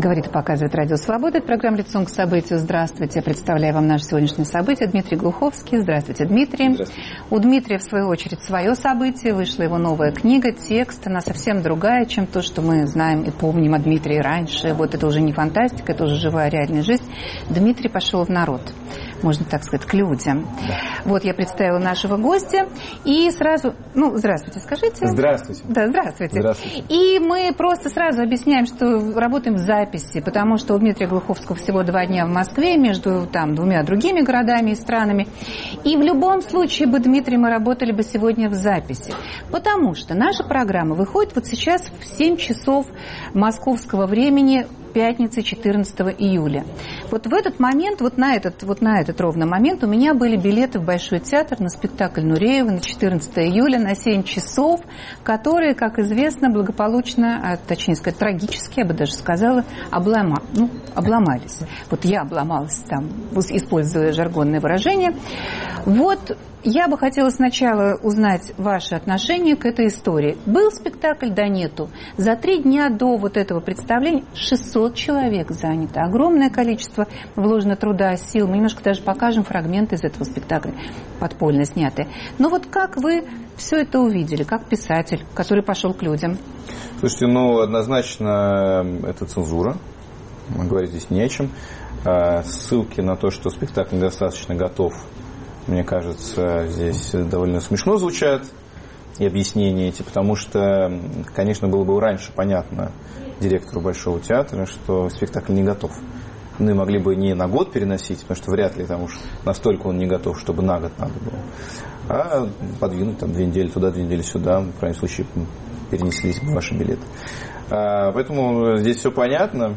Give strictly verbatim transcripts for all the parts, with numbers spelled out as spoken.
Говорит и показывает Радио Свобода. Это программа «Лицом к событию». Здравствуйте. Представляю вам наше сегодняшнее событие. Дмитрий Глуховский. Здравствуйте, Дмитрий. Здравствуйте. У Дмитрия, в свою очередь, свое событие. Вышла его новая книга. Текст. Она совсем другая, чем то, что мы знаем и помним о Дмитрии раньше. Вот это уже не фантастика, это уже живая реальная жизнь. Дмитрий пошел в народ. Можно так сказать, к людям. Да. Вот я представила нашего гостя. И сразу... Ну, здравствуйте, скажите. Здравствуйте. Да, здравствуйте. Здравствуйте. И мы просто сразу объясняем, что работаем в записи, потому что у Дмитрия Глуховского всего два дня в Москве между там двумя другими городами и странами. И в любом случае бы, Дмитрий, мы работали бы сегодня в записи. Потому что наша программа выходит вот сейчас в семь часов московского времени, пятницы, четырнадцатого июля. Вот в этот момент, вот на этот, вот на этот ровно момент у меня были билеты в Большой театр на спектакль Нуреева на четырнадцатое июля на семь часов, которые, как известно, благополучно, а, точнее сказать, трагически, я бы даже сказала, облома, ну, обломались. Вот я обломалась там, используя жаргонное выражение. Вот я бы хотела сначала узнать ваше отношение к этой истории. Был спектакль, да нету. За три дня до вот этого представления шестьсот человек занято. Огромное количество вложено труда, сил. Мы немножко даже покажем фрагменты из этого спектакля, подпольно снятые. Но вот как вы все это увидели, как писатель, который пошел к людям? Слушайте, ну, однозначно это цензура. Мы говорить здесь не о чем. Ссылки на то, что спектакль недостаточно готов, мне кажется, здесь довольно смешно звучат и объяснения эти, потому что, конечно, было бы раньше понятно директору Большого театра, что спектакль не готов. Мы могли бы не на год переносить, потому что вряд ли там уж настолько он не готов, чтобы на год надо было, а подвинуть там две недели туда, две недели сюда, в крайнем случае перенеслись бы ваши билеты. Поэтому здесь все понятно,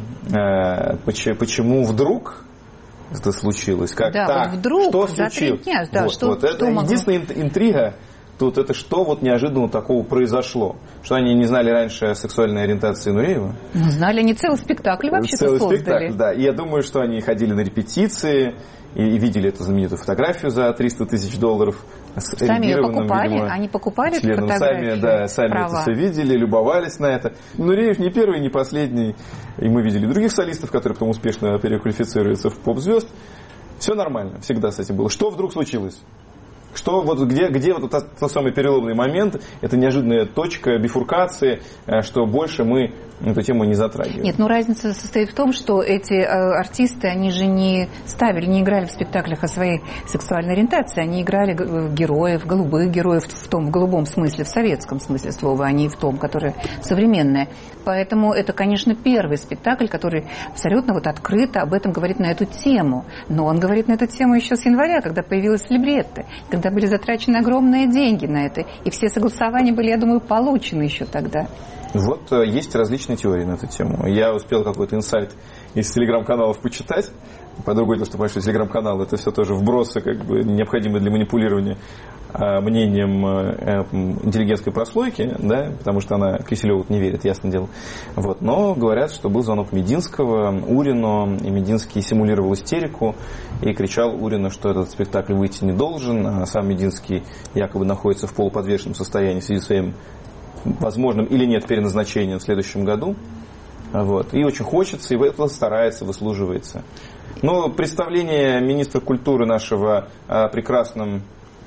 почему вдруг это случилось. Как да, так? Вот вдруг, что за случилось? три дня. Да, вот, что, вот это что единственная могло... интрига тут, это что вот неожиданно такого произошло. Что они не знали раньше о сексуальной ориентации Нуреева? Ну, знали, они целый спектакль вообще-то целый создали. Спектакль, да. И я думаю, что они ходили на репетиции и, и видели эту знаменитую фотографию за триста тысяч долларов. Сами ее покупали? Видимо, они покупали членом, фотографию? Сами, да, сами права. Это все видели, любовались на это. Нуреев не первый, не последний. И мы видели других солистов, которые потом успешно переквалифицируются в поп-звезд. Все нормально, всегда с этим было. Что вдруг случилось? Что, вот, где, где вот тот, тот самый переломный момент, это неожиданная точка бифуркации, что больше мы эту тему не затрагиваем? Нет, ну разница состоит в том, что эти э, артисты, они же не ставили, не играли в спектаклях о своей сексуальной ориентации, они играли героев, голубых героев в том, в голубом смысле, в советском смысле слова, а не в том, которое современное. Поэтому это, конечно, первый спектакль, который абсолютно вот открыто об этом говорит на эту тему. Но он говорит на эту тему еще с января, когда появилась либретто, когда были затрачены огромные деньги на это. И все согласования были, я думаю, получены еще тогда. Вот есть различные теории на эту тему. Я успел какой-то инсайт из телеграм-каналов почитать. По другой, то, что, понимаешь, что телеграм-канал это все тоже вбросы, как бы, необходимые для манипулирования мнением интеллигентской прослойки, да, потому что она Киселеву не верит, ясно дело. Вот. Но говорят, что был звонок Мединского Урину, и Мединский симулировал истерику и кричал Урину, что этот спектакль выйти не должен, а сам Мединский якобы находится в полуподвешенном состоянии в связи с своим возможным или нет переназначением в следующем году. Вот. И очень хочется, и это старается, выслуживается. Но представление министра культуры нашего о прекрасном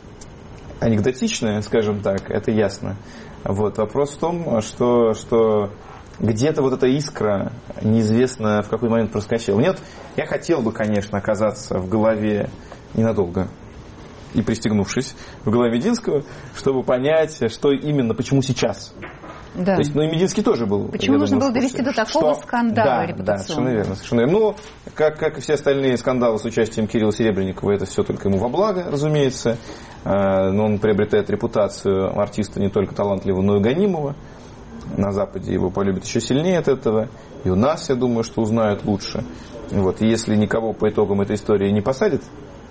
анекдотичное, скажем так, это ясно. Вот. Вопрос в том, что, что где-то вот эта искра неизвестно в какой момент проскочила. Нет, я хотел бы, конечно, оказаться в голове ненадолго и пристегнувшись в голове Мединского, чтобы понять, что именно, почему сейчас. Да. То есть, ну и Мединский тоже был. Почему нужно думаю, было довести до такого что... скандала да, репутационного? Да, совершенно верно, совершенно верно. Ну, как, как и все остальные скандалы с участием Кирилла Серебренникова, это все только ему во благо, разумеется. Но он приобретает репутацию артиста не только талантливого, но и гонимого. На Западе его полюбят еще сильнее от этого. И у нас, я думаю, что узнают лучше. Вот. И если никого по итогам этой истории не посадят,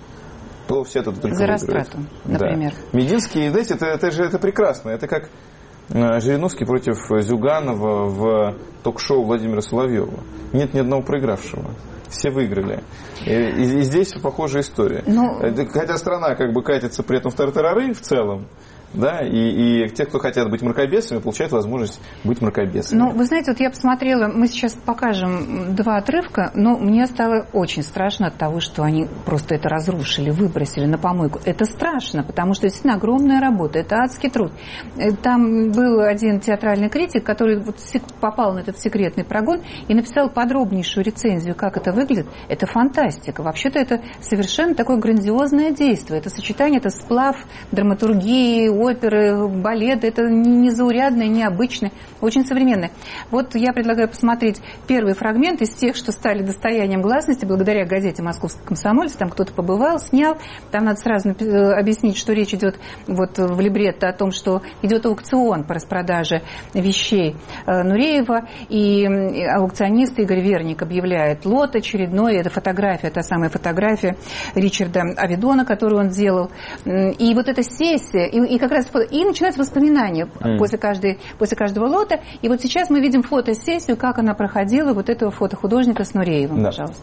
то все это только за выиграют. растрату, например. Да. Мединский, знаете, это, это же это прекрасно. Это как Жириновский против Зюганова в ток-шоу Владимира Соловьева. Нет ни одного проигравшего. Все выиграли. И, и, и здесь похожая история. Ну... Хотя страна как бы катится при этом в тартарары в целом, Да, и, и те, кто хотят быть мракобесами, получают возможность быть мракобесами. Ну, вы знаете, вот я посмотрела, мы сейчас покажем два отрывка, но мне стало очень страшно от того, что они просто это разрушили, выбросили на помойку. Это страшно, потому что действительно огромная работа, это адский труд. Там был один театральный критик, который вот попал на этот секретный прогон и написал подробнейшую рецензию, как это выглядит. Это фантастика. Вообще-то это совершенно такое грандиозное действие. Это сочетание, это сплав драматургии, оперы, балет, это незаурядное, необычное, очень современное. Вот я предлагаю посмотреть первый фрагмент из тех, что стали достоянием гласности благодаря газете «Московский комсомолец». Там кто-то побывал, снял. Там надо сразу объяснить, что речь идет вот в либретто о том, что идет аукцион по распродаже вещей Нуреева, и аукционист Игорь Верник объявляет лот очередной. Это фотография, та самая фотография Ричарда Авидона, которую он делал. И вот эта сессия, и, и как раз и начинаются воспоминания mm. после, каждой, после каждого лота. И вот сейчас мы видим фотосессию, как она проходила, вот этого фотохудожника с Нуреевым, да. Пожалуйста.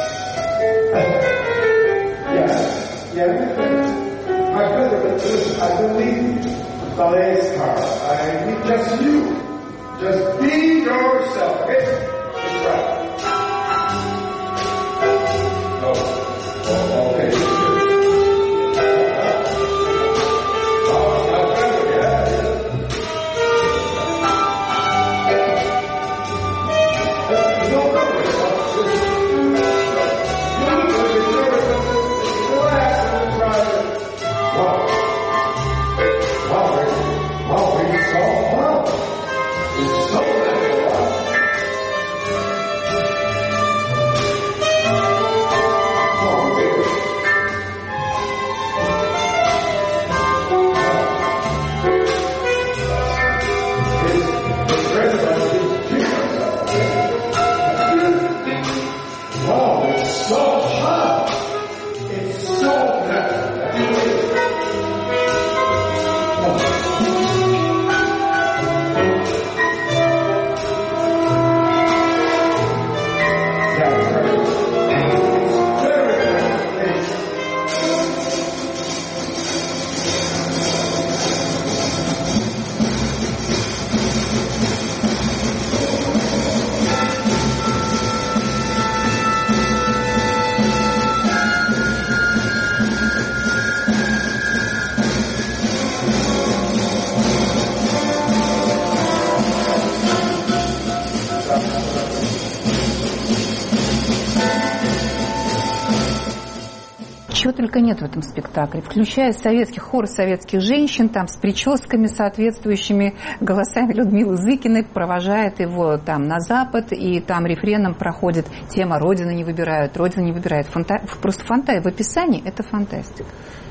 Чего только нет в этом спектакле, включая советских хор советских женщин, там с прическами соответствующими, голосами Людмилы Зыкиной, провожает его там на запад, и там рефреном проходит тема «Родина не выбирают», «Родина не выбирает». Фанта... Просто фантазия в описании – это фантастика.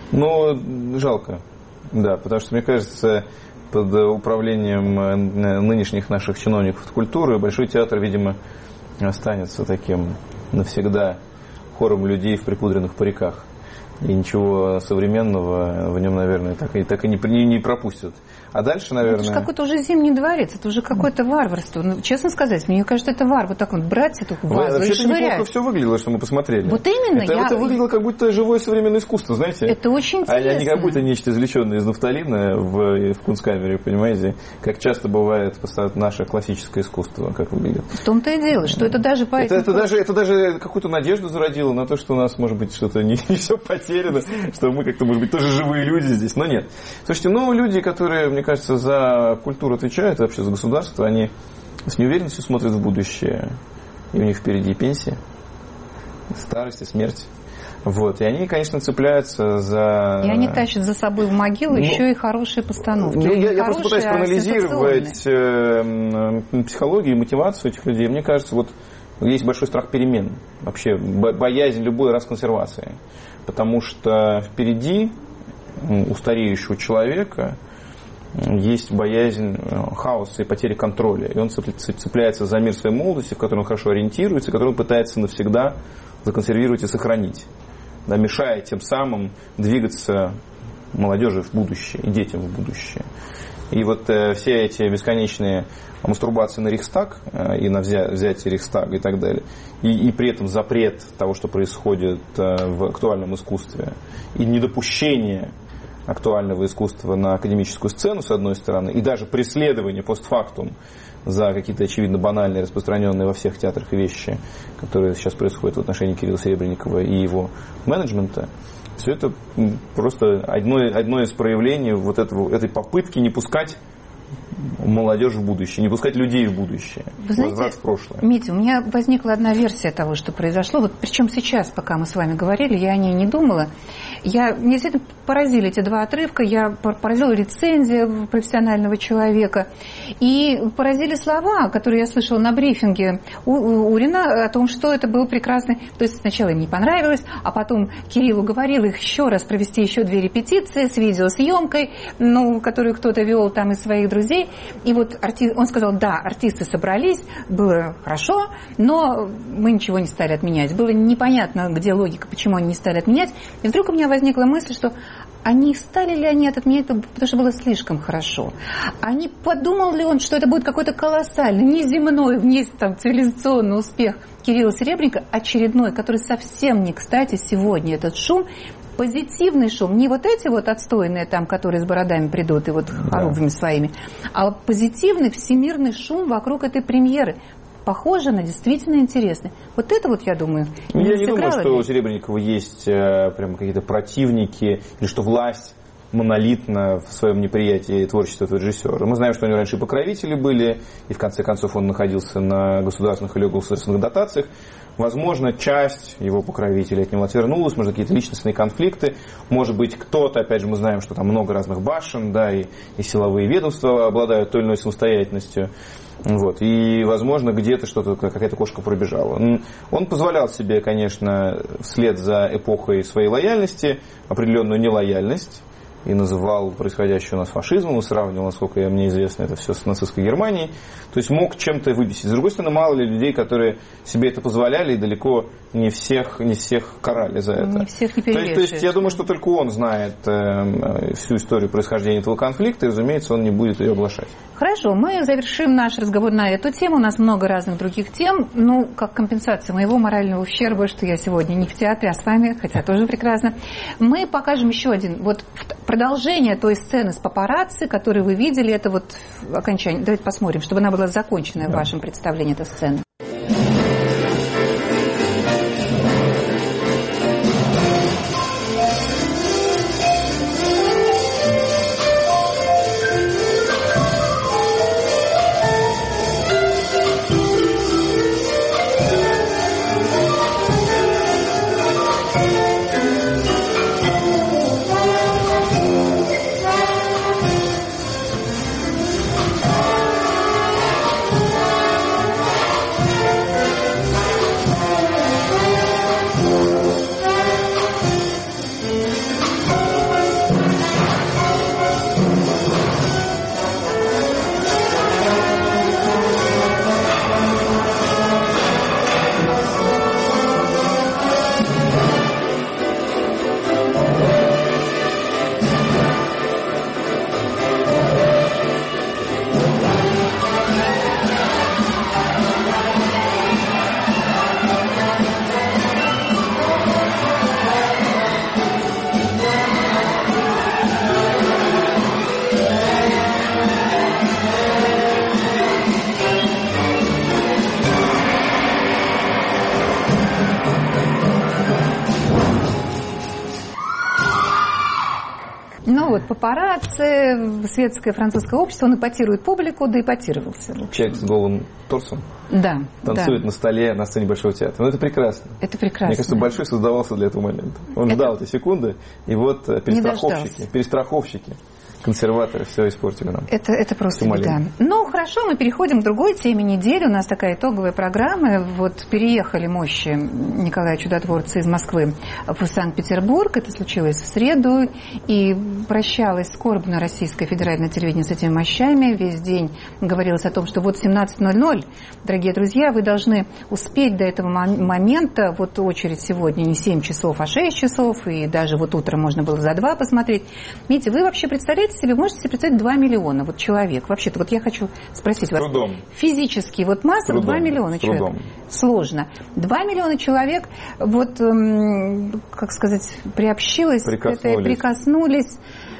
Ну, жалко, да, потому что, мне кажется, под управлением нынешних наших чиновников культуры Большой театр, видимо, останется таким навсегда хором людей в припудренных париках. И ничего современного в нем, наверное, так и, так и не, не, не пропустят. А дальше, наверное... Это же какой-то уже Зимний дворец, это уже какое-то варварство. Ну, честно сказать, мне кажется, это вар. Вот так вот брать эту вазу и швырять. Неплохо все выглядело, что мы посмотрели. Вот именно. Это, я... это выглядело как будто живое современное искусство, знаете? Это очень интересно. А не как будто нечто извлеченное из нафталина в, в кунсткамере, понимаете? Как часто бывает наше классическое искусство, как выглядит. В том-то и дело, что это даже по это, это, даже, это даже какую-то надежду зародило на то, что у нас, может быть, что-то не, не все потеряно, что мы как-то, может быть, тоже живые люди здесь. Но нет. Слушайте, ну, люди, которые, мне кажется, за культуру отвечают, вообще за государство, они с неуверенностью смотрят в будущее. И у них впереди пенсия, старость и смерть. Вот. И они, конечно, цепляются за... И они тащат за собой в могилу ну, еще и хорошие постановки. Ну, я, я просто пытаюсь проанализировать э, психологию и мотивацию этих людей. Мне кажется, вот есть большой страх перемен. Вообще боязнь любой расконсервации. Потому что впереди у стареющего человека есть боязнь хаоса и потери контроля. И он цепляется за мир своей молодости, в котором он хорошо ориентируется, который он пытается навсегда законсервировать и сохранить, да, мешая тем самым двигаться молодежи в будущее и детям в будущее. И вот э, все эти бесконечные мастурбации на Рейхстаг э, и на взя- взятие Рейхстага и так далее, и, и при этом запрет того, что происходит э, в актуальном искусстве, и недопущение актуального искусства на академическую сцену, с одной стороны, и даже преследование постфактум за какие-то очевидно банальные, распространенные во всех театрах вещи, которые сейчас происходят в отношении Кирилла Серебренникова и его менеджмента, все это просто одно, одно из проявлений вот этого, этой попытки не пускать молодежь в будущее, не пускать людей в будущее. Вы знаете, возврат в прошлое. Митя, у меня возникла одна версия того, что произошло. Вот, причем сейчас, пока мы с вами говорили, я о ней не думала. Я, меня действительно поразили эти два отрывка. Я поразила рецензия профессионального человека. И поразили слова, которые я слышала на брифинге у Урина о том, что это был прекрасный... То есть сначала им не понравилось, а потом Кириллу говорил их еще раз провести еще две репетиции с видеосъемкой, ну, которую кто-то вел там из своих друзей. И вот арти... он сказал, да, артисты собрались, было хорошо, но мы ничего не стали отменять. Было непонятно, где логика, почему они не стали отменять. И вдруг у меня возникла мысль, что они стали ли они это отменять, потому что было слишком хорошо. Они подумал ли он, что это будет какой-то колоссальный, неземной, вне там, цивилизационный успех Кирилла Серебренникова, очередной, который совсем не кстати сегодня этот шум, позитивный шум, не вот эти вот отстойные там, которые с бородами придут и вот хоругвями своими, а позитивный всемирный шум вокруг этой премьеры. Похоже на действительно интересный. Вот это вот, я думаю, не Я не думаю, что у Серебренникова есть э, прям какие-то противники, или что власть монолитна в своем неприятии творчества этого режиссера. Мы знаем, что у него раньше и покровители были, и в конце концов он находился на государственных или государственных дотациях. Возможно, часть его покровителей от него отвернулась, может, какие-то личностные конфликты. Может быть, кто-то, опять же, мы знаем, что там много разных башен, да, и, и силовые ведомства обладают той или иной самостоятельностью. Вот. И, возможно, где-то что-то, какая-то кошка пробежала. Он позволял себе, конечно, вслед за эпохой своей лояльности определенную нелояльность. И называл происходящее у нас фашизмом, и сравнивал, насколько мне известно, это все с нацистской Германией. То есть мог чем-то выбесить. С другой стороны, мало ли людей, которые себе это позволяли, и далеко не всех, не всех карали за это. Не всех не то, есть, то есть я думаю, что только он знает э, всю историю происхождения этого конфликта, и, разумеется, он не будет ее оглашать. Хорошо, мы завершим наш разговор на эту тему. У нас много разных других тем. Ну, как компенсация моего морального ущерба, что я сегодня не в театре, а с вами, хотя тоже прекрасно. Мы покажем еще один. Вот продолжение той сцены с папарацци, которую вы видели, это вот окончание. Давайте посмотрим, чтобы она была законченная, да, в вашем представлении, эта сцена. Папарацци, светское французское общество, он эпатирует публику, да эпатировался. Человек с голым торсом. Да. Танцует да. на столе на сцене Большого театра. Ну, это прекрасно. Это прекрасно. Мне кажется, Большой создавался для этого момента. Он это... ждал эти секунды, и вот перестраховщики, перестраховщики, консерваторы все испортили нам. Это, это просто беда. Ну, хорошо, мы переходим к другой теме недели. У нас такая итоговая программа. Вот переехали мощи Николая Чудотворца из Москвы в Санкт-Петербург. Это случилось в среду. И прощалось скорбно Российское федеральное телевидение с этими мощами. Весь день говорилось о том, что вот семнадцать ноль ноль, дорогие друзья, вы должны успеть до этого момента. Вот очередь сегодня не семь часов, а шесть часов. И даже вот утром можно было за два посмотреть. Видите, вы вообще представляете себе, можете себе представить два миллиона вот человек. Вообще-то, вот я хочу спросить вас. Трудом. Физически, вот масса два миллиона человек. Трудом. Сложно. два миллиона человек, вот, эм, как сказать, приобщилось, прикоснулись. Это, прикоснулись.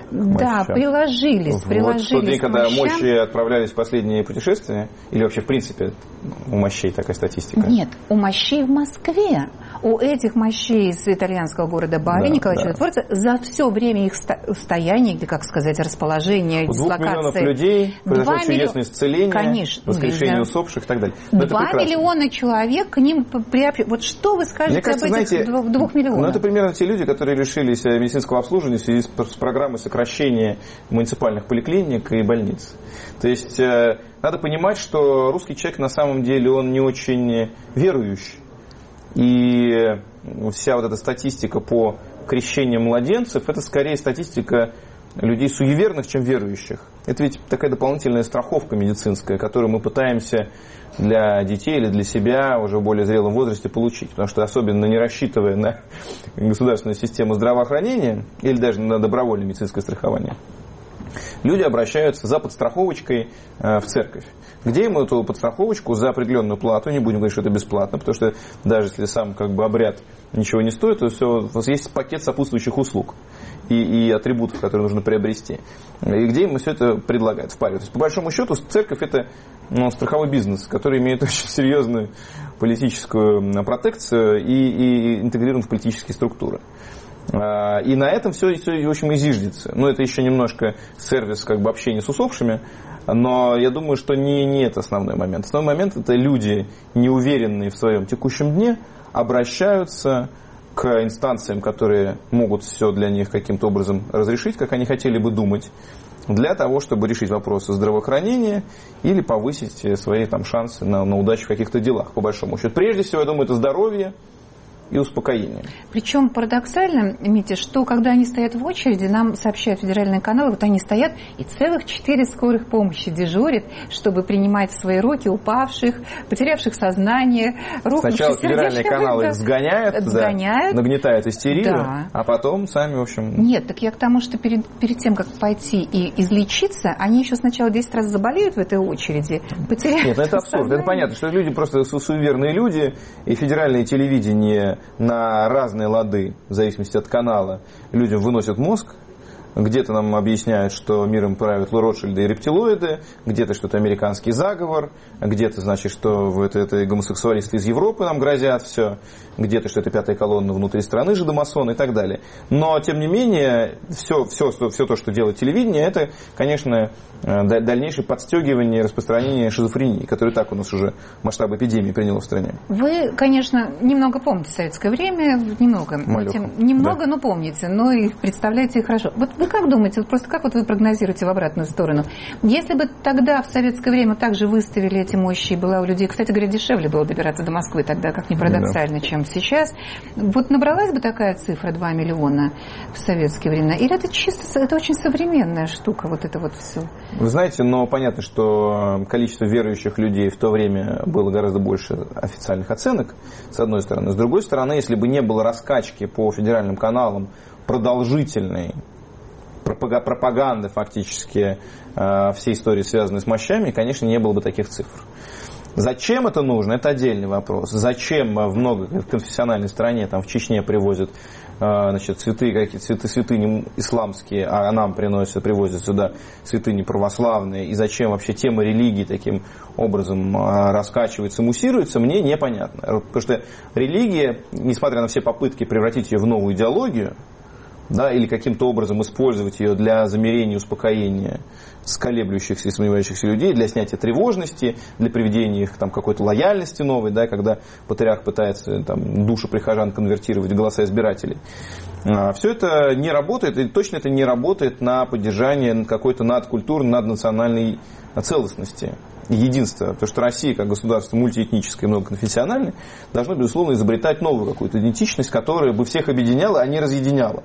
Да, мощам. приложились, приложились. Вот в тот день, когда мощам. мощи отправлялись в последние путешествия, или вообще в принципе у мощей такая статистика? Нет, у мощей в Москве. У этих мощей из итальянского города Бари, да, Николая да. Чудотворца, за все время их стояния, или, как сказать, расположения, дислокации. Двух миллионов людей, произошло чудесное исцеление, конечно, воскрешение усопших и так далее. Но Два миллиона человек к ним приобщились. Вот что вы скажете кажется, об этих знаете, двух миллионах? Ну, это примерно те люди, которые лишились медицинского обслуживания в связи с программой сокращения муниципальных поликлиник и больниц. То есть, э, надо понимать, что русский человек на самом деле, он не очень верующий. И вся вот эта статистика по крещению младенцев, это скорее статистика людей суеверных, чем верующих. Это ведь такая дополнительная страховка медицинская, которую мы пытаемся для детей или для себя уже в более зрелом возрасте получить. Потому что особенно не рассчитывая на государственную систему здравоохранения или даже на добровольное медицинское страхование, люди обращаются за подстраховочкой в церковь, где им эту подстраховочку за определенную плату, не будем говорить, что это бесплатно, потому что даже если сам как бы обряд ничего не стоит, то все, у вас есть пакет сопутствующих услуг и, и атрибутов, которые нужно приобрести, и где им все это предлагают, впаривают. То есть, по большому счету, церковь – это ну, страховой бизнес, который имеет очень серьезную политическую протекцию и, и интегрирован в политические структуры. И на этом все, все в общем, и зиждется. Ну, это еще немножко сервис как бы, общения с усопшими, но я думаю, что не, не это основной момент. Основной момент – это люди, неуверенные в своем текущем дне, обращаются к инстанциям, которые могут все для них каким-то образом разрешить, как они хотели бы думать, для того, чтобы решить вопросы здравоохранения или повысить свои там, шансы на, на удачу в каких-то делах, по большому счету. Прежде всего, я думаю, это здоровье и успокоение. Причем парадоксально, Митя, что когда они стоят в очереди, нам сообщают федеральные каналы, вот они стоят и целых четыре скорых помощи дежурят, чтобы принимать в свои руки упавших, потерявших сознание, рухнувших. Сначала федеральные каналы их сгоняют, сгоняют. Да, нагнетают истерию, да. А потом сами, в общем... Нет, так я к тому, что перед, перед тем, как пойти и излечиться, они еще сначала десять раз заболеют в этой очереди, потеряют Нет, это абсурд. Это понятно, что люди просто суеверные люди, и федеральное телевидение на разные лады, в зависимости от канала, людям выносят мозг. Где-то нам объясняют, что миром правят Ротшильды и рептилоиды, где-то что-то американский заговор, где-то, значит, что это, это гомосексуалисты из Европы нам грозят все, где-то, что это пятая колонна внутри страны, жидомасоны и так далее. Но, тем не менее, все, все, все то, что делает телевидение, это, конечно, дальнейшее подстегивание и распространение шизофрении, которое так у нас уже масштаб эпидемии приняло в стране. Вы, конечно, немного помните советское время, немного, тем, немного, да. но помните, но и представляете хорошо. Вот вы как думаете, вот просто как вот вы прогнозируете в обратную сторону? Если бы тогда в советское время также выставили эти мощи, и была у людей, кстати говоря, дешевле было добираться до Москвы тогда, как ни парадоксально, да. чем сейчас, вот набралась бы такая цифра два миллиона в советские времена? Или это чисто, это очень современная штука, вот это вот все? Вы знаете, но понятно, что количество верующих людей в то время было гораздо больше официальных оценок, с одной стороны. С другой стороны, если бы не было раскачки по федеральным каналам продолжительной пропаганды фактически всей истории, связанной с мощами, конечно, не было бы таких цифр. Зачем это нужно? Это отдельный вопрос. Зачем в многоконфессиональной стране, там в Чечне привозят значит, цветы, какие цветы, святыни исламские, а нам приносят, привозят сюда святыни православные, и зачем вообще тема религии таким образом раскачивается, муссируется, мне непонятно. Потому что религия, несмотря на все попытки превратить ее в новую идеологию, да, или каким-то образом использовать ее для замерения и успокоения сколеблющихся и сомневающихся людей, для снятия тревожности, для приведения их там, какой-то лояльности новой, да, когда патриарх пытается там, души прихожан конвертировать в голоса избирателей. Все это не работает, и точно это не работает на поддержание какой-то надкультурной, наднациональной целостности. Единство, потому что Россия, как государство мультиэтническое и многоконфессиональное, должно, безусловно, изобретать новую какую-то идентичность, которая бы всех объединяла, а не разъединяла.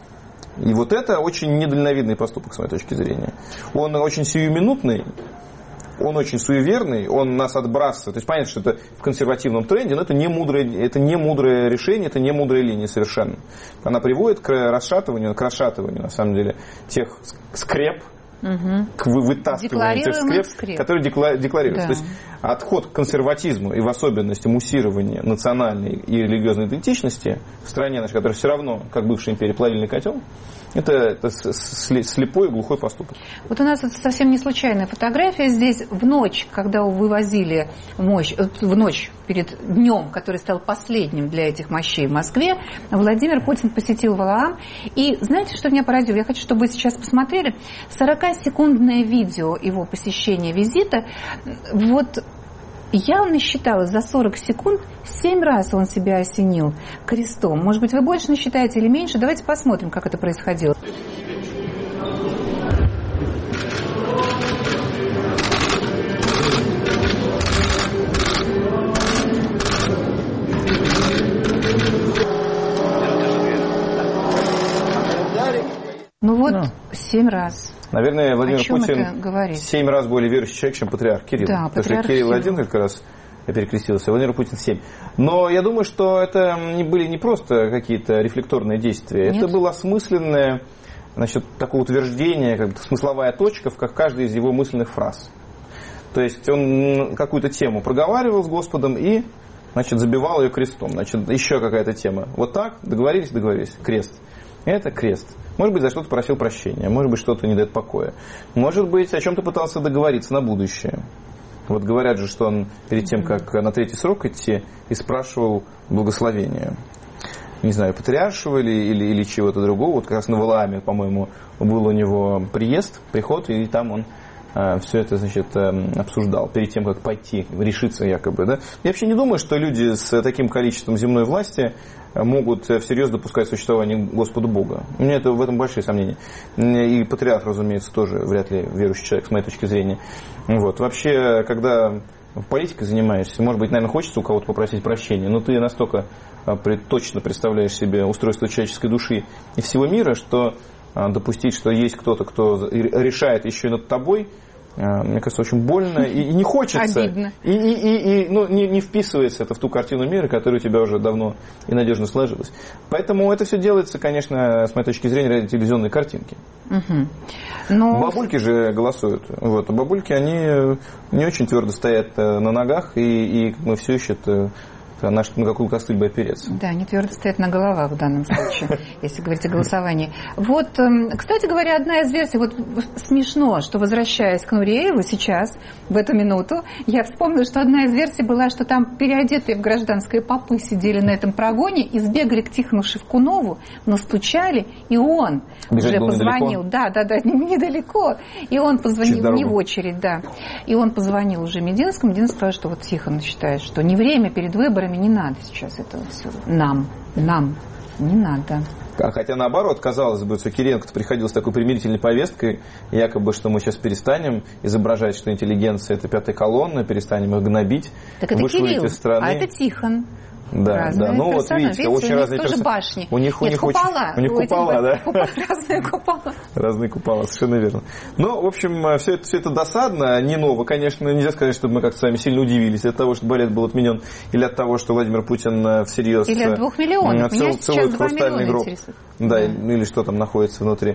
И вот это очень недальновидный поступок, с моей точки зрения. Он очень сиюминутный, он очень суеверный, он нас отбрасывает. То есть понятно, что это в консервативном тренде, но это не мудрое, это не мудрое решение, это не мудрая линия совершенно. Она приводит к расшатыванию, к расшатыванию, на самом деле, тех скреп, угу. к вытаскиванию этих скреп, скреп, которые декла- декларируются. Да. То есть отход к консерватизму и в особенности муссирование национальной и религиозной идентичности в стране нашей, которая все равно, как бывшая империя, плавильный котел, это, это слепой и глухой поступок. Вот у нас это совсем не случайная фотография. Здесь в ночь, когда вывозили мощь, в ночь перед днем, который стал последним для этих мощей в Москве, Владимир Путин посетил Валаам. И знаете, что меня поразило? Я хочу, чтобы вы сейчас посмотрели. сорокасекундное видео его посещения визита. Вот я насчитала за сорок секунд, семь раз он себя осенил крестом. Может быть, вы больше насчитаете или меньше? Давайте посмотрим, как это происходило. Ну вот, ну. семь раз. Наверное, Владимир Путин семь раз более верующий человек, чем патриарх Кирилл. Да, Потому что Кирилл один как раз перекрестился, а Владимир Путин семь. Но я думаю, что это не были не просто какие-то рефлекторные действия. Нет. Это было осмысленное, значит, такое утверждение, как бы смысловая точка в каждой из его мысленных фраз. То есть он какую-то тему проговаривал с Господом и, значит, забивал ее крестом. Значит, еще какая-то тема. Вот так, договорились, договорились, крест. Это крест. Может быть, за что-то просил прощения, может быть, что-то не дает покоя. Может быть, о чем-то пытался договориться на будущее. Вот говорят же, что он перед тем, как на третий срок идти, и спрашивал благословения. Не знаю, патриаршего или, или, или чего-то другого. Вот как раз на Валааме, по-моему, был у него приезд, приход, и там он э, все это, значит, э, обсуждал перед тем, как пойти, решиться якобы. Да? Я вообще не думаю, что люди с таким количеством земной власти могут всерьез допускать существование Господа Бога. У меня это, в этом большие сомнения. И патриарх, разумеется, тоже вряд ли верующий человек, с моей точки зрения. Вот. Вообще, когда политикой занимаешься, может быть, наверное, хочется у кого-то попросить прощения, но ты настолько точно представляешь себе устройство человеческой души и всего мира, что допустить, что есть кто-то, кто решает еще и над тобой, мне кажется, очень больно и, и не хочется. Обидно. И, и, и, и ну, не, не вписывается это в ту картину мира, которая у тебя уже давно и надежно сложилась. Поэтому это все делается, конечно, с моей точки зрения, ради телевизионной картинки. Угу. Но... Бабульки же голосуют. Вот. А бабульки, они не очень твердо стоят на ногах, и, и мы все ищут на, на какую костыль бы опереться. Да, они твердо стоят на головах в данном случае, если говорить о голосовании. Вот, кстати говоря, одна из версий, вот смешно, что, возвращаясь к Нурееву сейчас, в эту минуту, я вспомнила, что одна из версий была, что там переодетые в гражданское попы сидели на этом прогоне и сбегали к Тихону Шевкунову, настучали, и он Бежать уже позвонил. Недалеко. Да, да, да, недалеко. И он позвонил, не в очередь, да. И он позвонил уже Мединскому. Мединский сказал, что вот Тихон считает, что не время перед выборами, не надо сейчас этого всего. Нам, нам не надо. Хотя наоборот, казалось бы, что Кириенко приходил с такой примирительной повесткой, якобы, что мы сейчас перестанем изображать, что интеллигенция это пятая колонна, перестанем их гнобить. Так это Кирилл, а это Тихон. Да, разные да. Ну вот видите, видите очень разные тоже башни. У них, у Нет, них купола. Очень, у них купола, да. Купола, разные купола. Разные купола, совершенно верно. Ну, в общем, все это, все это досадно, не ново, конечно. Нельзя сказать, чтобы мы как-то с вами сильно удивились от того, что балет был отменен, или от того, что Владимир Путин всерьез... Или от двух миллионов. Меня целует хрустальный гроб. Да, да, или что там находится внутри.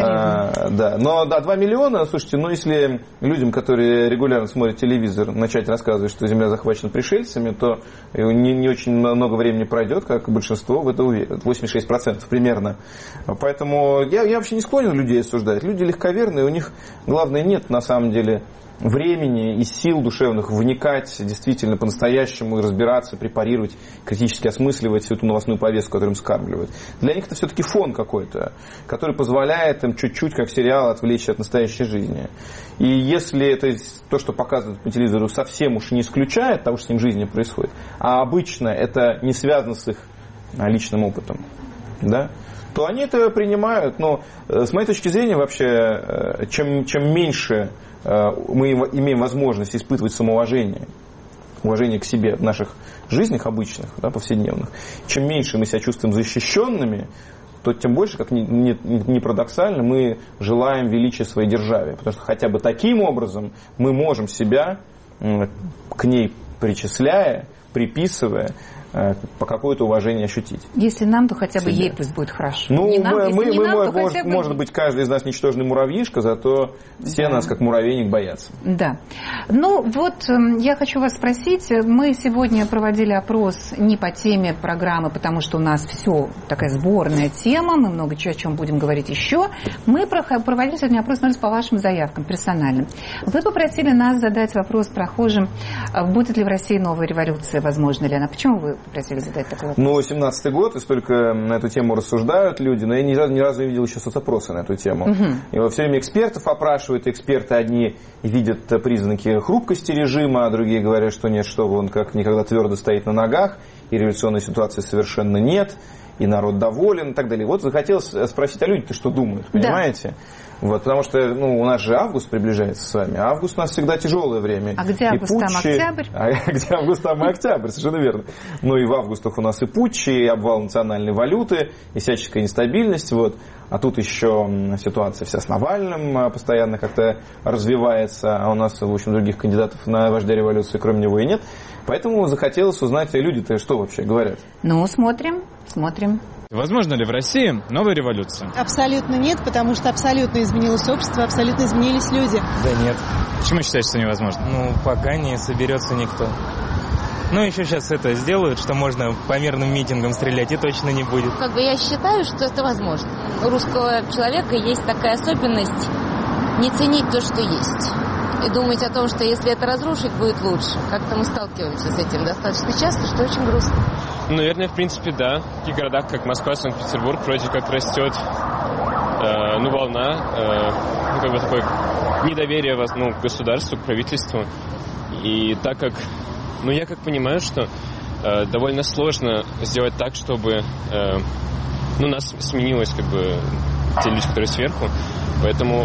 А, да. Но да, два миллиона, слушайте, ну если людям, которые регулярно смотрят телевизор, начать рассказывать, что Земля захвачена пришельцами, то не, не очень много времени пройдет, как большинство в это уверят. восемьдесят шесть процентов примерно. Поэтому я, я вообще не склонен людей осуждать. Люди легковерные, у них, главное, нет на самом деле времени и сил душевных вникать действительно по-настоящему и разбираться, препарировать, критически осмысливать всю эту новостную повестку, которую им скармливают. Для них это все-таки фон какой-то, который позволяет им чуть-чуть, как сериал, отвлечься от настоящей жизни. И если это то, что показывают по телевизору, совсем уж не исключает того, что с ним в жизни происходит, а обычно это не связано с их личным опытом, да, то они это принимают. Но с моей точки зрения вообще, чем, чем меньше мы имеем возможность испытывать самоуважение, уважение к себе в наших жизнях обычных, да, повседневных, чем меньше мы себя чувствуем защищенными, то тем больше, как ни, ни, ни парадоксально, мы желаем величия своей державе. Потому что хотя бы таким образом мы можем себя к ней причисляя, приписывая, по какое-то уважение ощутить. Если нам, то хотя бы ей пусть будет хорошо. Ну, не нам, мы, мы, не мы нам, может, хотя бы... может быть, каждый из нас ничтожный муравьишка, зато все да. нас, как муравейник, боятся. Да. Ну, вот я хочу вас спросить. Мы сегодня проводили опрос не по теме программы, потому что у нас все такая сборная тема, мы много чего о чем будем говорить еще. Мы проводили сегодня опрос по вашим заявкам персональным. Вы попросили нас задать вопрос прохожим, будет ли в России новая революция, возможно ли она. Почему вы попросили задать такой вопрос? Ну, семнадцатый год, и столько на эту тему рассуждают люди, но я ни разу, ни разу не видел еще соцопроса на эту тему. Угу. И во все время экспертов опрашивают, эксперты одни видят признаки хрупкости режима, а другие говорят, что нет, что он как никогда твердо стоит на ногах, и революционной ситуации совершенно нет, и народ доволен, и так далее. Вот захотелось спросить, а люди-то что думают, понимаете? Да. Вот, потому что ну, у нас же август приближается с вами. Август у нас всегда тяжелое время. А где август, там октябрь? А где август, там и октябрь, совершенно верно. Ну и в августах у нас и путчи, и обвал национальной валюты, и всяческая нестабильность. Вот. А тут еще ситуация вся с Навальным постоянно как-то развивается. А у нас, в общем, других кандидатов на вождя революции, кроме него, и нет. Поэтому захотелось узнать, люди-то что вообще говорят. Ну, смотрим, смотрим. Возможно ли в России новая революция? Абсолютно нет, потому что абсолютно изменилось общество, абсолютно изменились люди. Да нет. Почему считаете, что невозможно? Ну, пока не соберется никто. Ну, еще сейчас это сделают, что можно по мирным митингам стрелять, и точно не будет. Как бы я считаю, что это возможно. У русского человека есть такая особенность не ценить то, что есть. И думать о том, что если это разрушить, будет лучше. Как-то мы сталкиваемся с этим достаточно часто, что очень грустно. Наверное, в принципе, да. В таких городах, как Москва, Санкт-Петербург, вроде как растет э, ну, волна, э, ну, как бы такое недоверие ну, к государству, к правительству. И так как, ну, я как понимаю, что э, довольно сложно сделать так, чтобы э, ну, нас сменилось, как бы, те люди, которые сверху. Поэтому,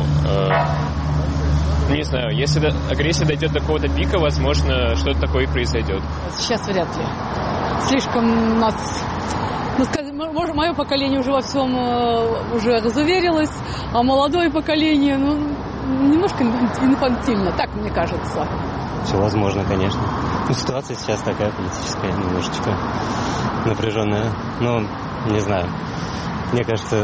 э, не знаю, если до, агрессия дойдет до какого-то пика, возможно, что-то такое и произойдет. Сейчас вряд ли. Слишком нас, ну, скажем, мое поколение уже во всем э, уже разуверилось, а молодое поколение, ну, немножко инфантильно, так мне кажется. Все возможно, конечно. Ну, ситуация сейчас такая политическая, немножечко напряженная. Ну, не знаю. Мне кажется,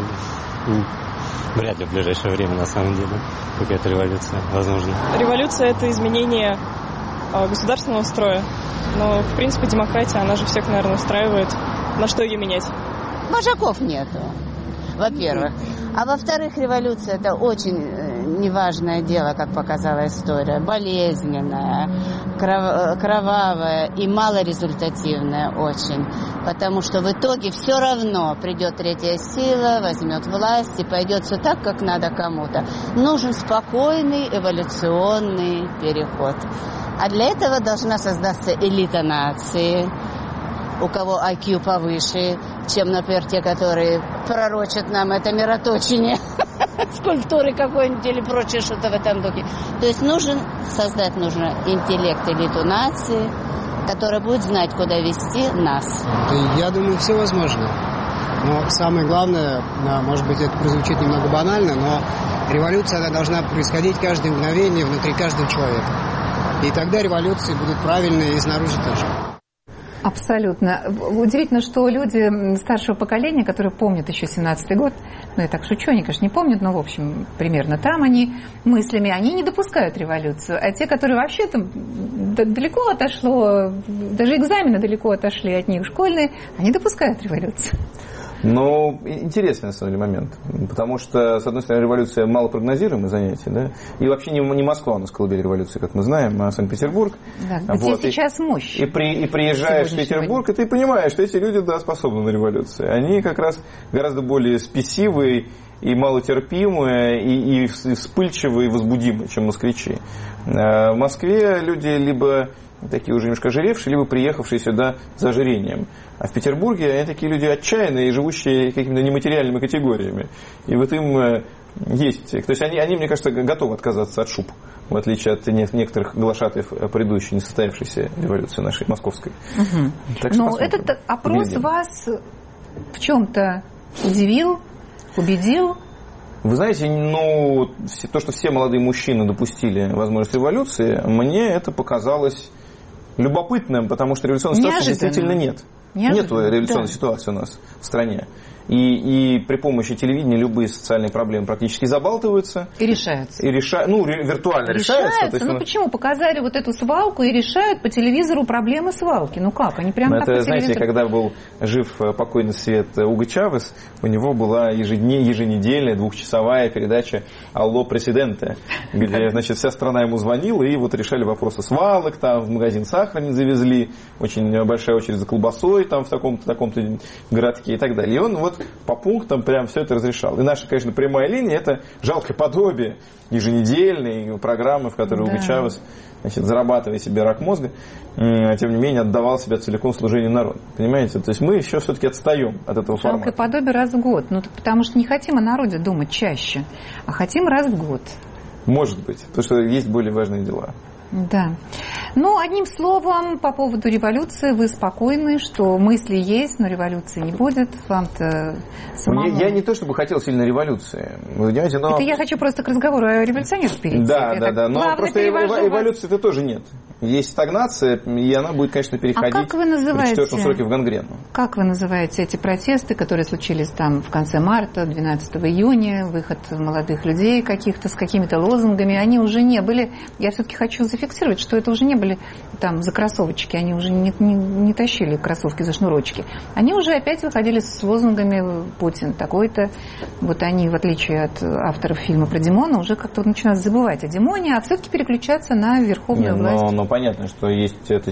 вряд ли в ближайшее время, на самом деле, какая-то революция возможна. Революция – это изменение государственного строя. Но, в принципе, демократия, она же всех, наверное, устраивает. На что ее менять? Вожаков нету, во-первых. А во-вторых, революция – это очень неважное дело, как показала история. Болезненное, кров- кровавое и малорезультативное очень. Потому что в итоге все равно придет третья сила, возьмет власть и пойдет все так, как надо кому-то. Нужен спокойный эволюционный переход. А для этого должна создаться элита нации, у кого ай кью повыше, чем, например, те, которые пророчат нам это мироточение, скульптуры какой-нибудь или прочее что-то в этом духе. То есть нужен создать нужно интеллект, элиту нации, которая будет знать, куда вести нас. Я думаю, все возможно. Но самое главное, может быть, это прозвучит немного банально, но революция она должна происходить каждое мгновение внутри каждого человека. И тогда революции будут правильные и снаружи тоже. Абсолютно. Удивительно, что люди старшего поколения, которые помнят еще семнадцатый год, ну я так шучу, они, конечно, не помнят, но, в общем, примерно там они мыслями, они не допускают революцию. А те, которые вообще там далеко отошло, даже экзамены далеко отошли от них, школьные, они допускают революцию. Но интересный, на самом деле, момент. Потому что, с одной стороны, революция малопрогнозируемое занятие, да? И вообще не, не Москва у нас колыбель революции, как мы знаем, а Санкт-Петербург. Да, вот. Где сейчас мощь. И, при, и приезжаешь в Петербург, и ты понимаешь, что эти люди, да, способны на революцию. Они как раз гораздо более спесивые и малотерпимые, и, и вспыльчивые, и возбудимые, чем москвичи. В Москве люди либо такие уже немножко ожиревшие, либо приехавшие сюда за ожирением. А в Петербурге они такие люди отчаянные, живущие какими-то нематериальными категориями. И вот им есть... То есть они, они, мне кажется, готовы отказаться от шуб, в отличие от некоторых глашатаев предыдущей несостоявшейся революции нашей московской. Угу. Так что но посмотрим. Этот опрос Глядим. Вас в чем-то удивил, убедил? Вы знаете, ну, то, что все молодые мужчины допустили возможность революции, мне это показалось любопытным, потому что революционной ситуации действительно нет. Нет революционной да. ситуации у нас в стране. И, и при помощи телевидения любые социальные проблемы практически забалтываются. И решаются. И решают, ну, виртуально решаются. решаются. То есть, ну, ну, почему? Показали вот эту свалку и решают по телевизору проблемы свалки. Ну как? Они прямо это, так по знаете, телевизору... когда был жив покойный свет Уго Чавес, у него была ежедне, еженедельная двухчасовая передача «Алло, президенте», где, значит, вся страна ему звонила, и вот решали вопросы свалок, там в магазин сахара не завезли, очень большая очередь за колбасой там в таком-то, таком-то городке и так далее. И он вот по пунктам прям все это разрешал. И наша, конечно, прямая линия — это жалкое подобие еженедельной программы, в которой да. Уго Чавес, значит, зарабатывая себе рак мозга, тем не менее отдавал себя целиком служению народу. Понимаете? То есть мы еще все-таки отстаем от этого формата. Жалкое подобие раз в год. Ну, потому что не хотим о народе думать чаще, а хотим раз в год. Может быть. Потому что есть более важные дела. Да. Ну, одним словом, по поводу революции вы спокойны, что мысли есть, но революции не будет. Вам-то самому... Я, я не то чтобы хотел сильно революции. Вы понимаете, но... Это я хочу просто к разговору о революционерах перейти. Да, я да, да. Но просто эволюции-то тоже нет. Есть стагнация, и она будет, конечно, переходить а как вы называете, при четвертом сроке в гангрену. Как вы называете эти протесты, которые случились там в конце марта, двенадцатого июня, выход молодых людей каких-то с какими-то лозунгами? Они уже не были... Я все-таки хочу зафиксировать, что это уже не были там за кроссовочки, они уже не, не, не тащили кроссовки за шнурочки. Они уже опять выходили с лозунгами «Путин такой-то». Вот они, в отличие от авторов фильма про Димона, уже как-то начинают забывать о Димоне, а все-таки переключаться на верховную не, власть. Но, но понятно, что есть это,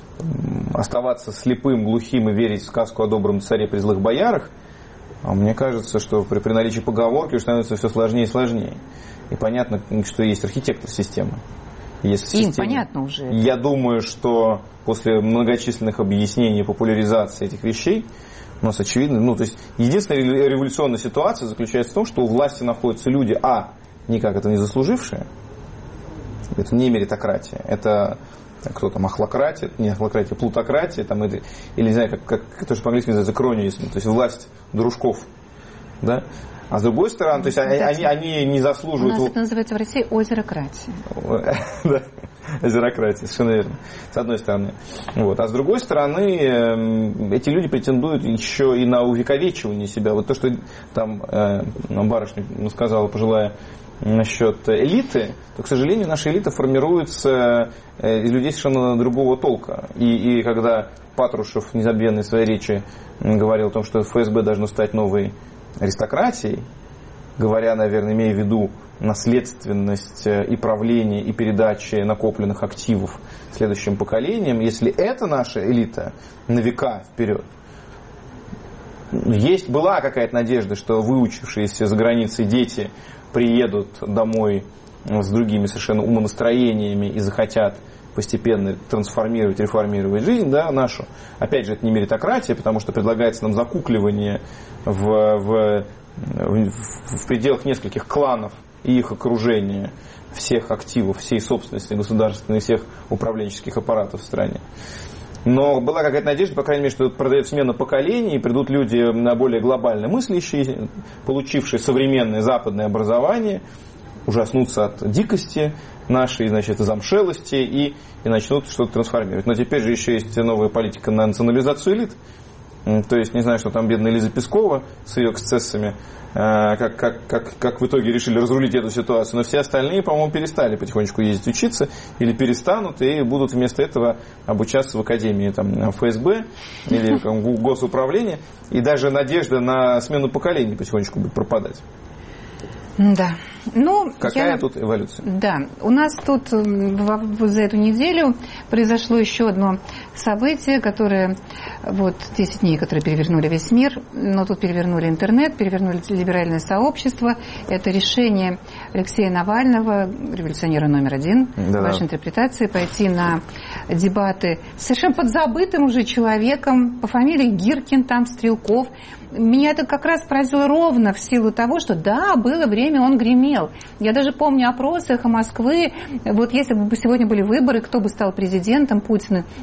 оставаться слепым, глухим и верить в сказку о добром царе при злых боярах. А мне кажется, что при, при наличии поговорки уж становится все сложнее и сложнее. И понятно, что есть архитектор системы. Есть Им понятно уже. Я думаю, что после многочисленных объяснений и популяризации этих вещей у нас очевидно, ну, то есть единственная революционная ситуация заключается в том, что у власти находятся люди, а, никак это не заслужившие, это не меритократия, это кто там, ахлократия, не ахлократия, плутократия, там, или, или не знаю, как, как то, что по-английски называется кронизм, то есть власть дружков, да. А с другой стороны, то есть они, они, они не заслуживают... У нас это называется в России озерократия. Да, озерократия, совершенно верно. С одной стороны. Вот. А с другой стороны, эти люди претендуют еще и на увековечивание себя. Вот то, что там барышня сказала, пожилая, насчет элиты, то, к сожалению, наша элита формируется из людей совершенно другого толка. И, и когда Патрушев, незабвенный в своей речи, говорил о том, что эф эс бэ должно стать новой аристократией, говоря, наверное, имея в виду наследственность и правление, и передачи накопленных активов следующим поколениям, если это наша элита на века вперед, есть, была какая-то надежда, что выучившиеся за границей дети приедут домой с другими совершенно умонастроениями и захотят постепенно трансформировать, реформировать жизнь, да, нашу. Опять же, это не меритократия, потому что предлагается нам закукливание в, в, в, в пределах нескольких кланов и их окружения всех активов, всей собственности государственной, всех управленческих аппаратов в стране. Но была какая-то надежда, по крайней мере, что продает смена поколений, и придут люди на более глобально мыслящие, получившие современное западное образование, ужаснутся от дикости нашей, значит, замшелости и, и начнут что-то трансформировать. Но теперь же еще есть новая политика на национализацию элит. То есть, не знаю, что там бедная Лиза Пескова с ее эксцессами, как, как, как, как в итоге решили разрулить эту ситуацию. Но все остальные, по-моему, перестали потихонечку ездить учиться или перестанут и будут вместо этого обучаться в академии там, эф эс бэ или там, госуправления. И даже надежда на смену поколений потихонечку будет пропадать. Да. Ну, какая я... тут эволюция? Да. У нас тут за эту неделю произошло еще одно событие, которое, вот, десять дней, которые перевернули весь мир, но тут перевернули интернет, перевернули либеральное сообщество. Это решение Алексея Навального, революционера номер один, да, в вашей интерпретации, пойти на дебаты с совершенно подзабытым уже человеком по фамилии Гиркин, там, Стрелков. Меня это как раз поразило ровно в силу того, что да, было время, он гремел. Я даже помню опросы «Эхо Москвы». Вот если бы сегодня были выборы, кто бы стал президентом, Путин или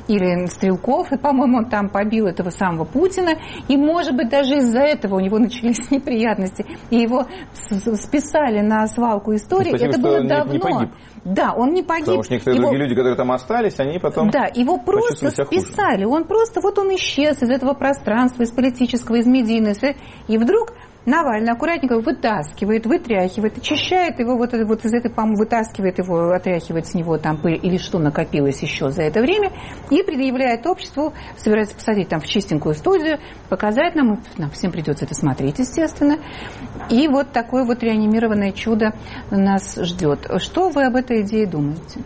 стрелков, и, по-моему, он там побил этого самого Путина, и, может быть, даже из-за этого у него начались неприятности, и его списали на свалку истории. Спасибо, это было не, давно. Не погиб. Да, он не погиб. Потому что некоторые его... другие люди, которые там остались, они потом... Да, его просто списали. Он просто, вот он исчез из этого пространства, из политического, из медийного. И вдруг Навальный аккуратненько вытаскивает, вытряхивает, очищает его, вот, вот из этой, по-моему, вытаскивает его, отряхивает с него там пыль или что накопилось еще за это время, и предъявляет обществу, собирается посадить там в чистенькую студию, показать нам, нам всем придется это смотреть, естественно. И вот такое вот реанимированное чудо нас ждет. Что вы об этой идее думаете?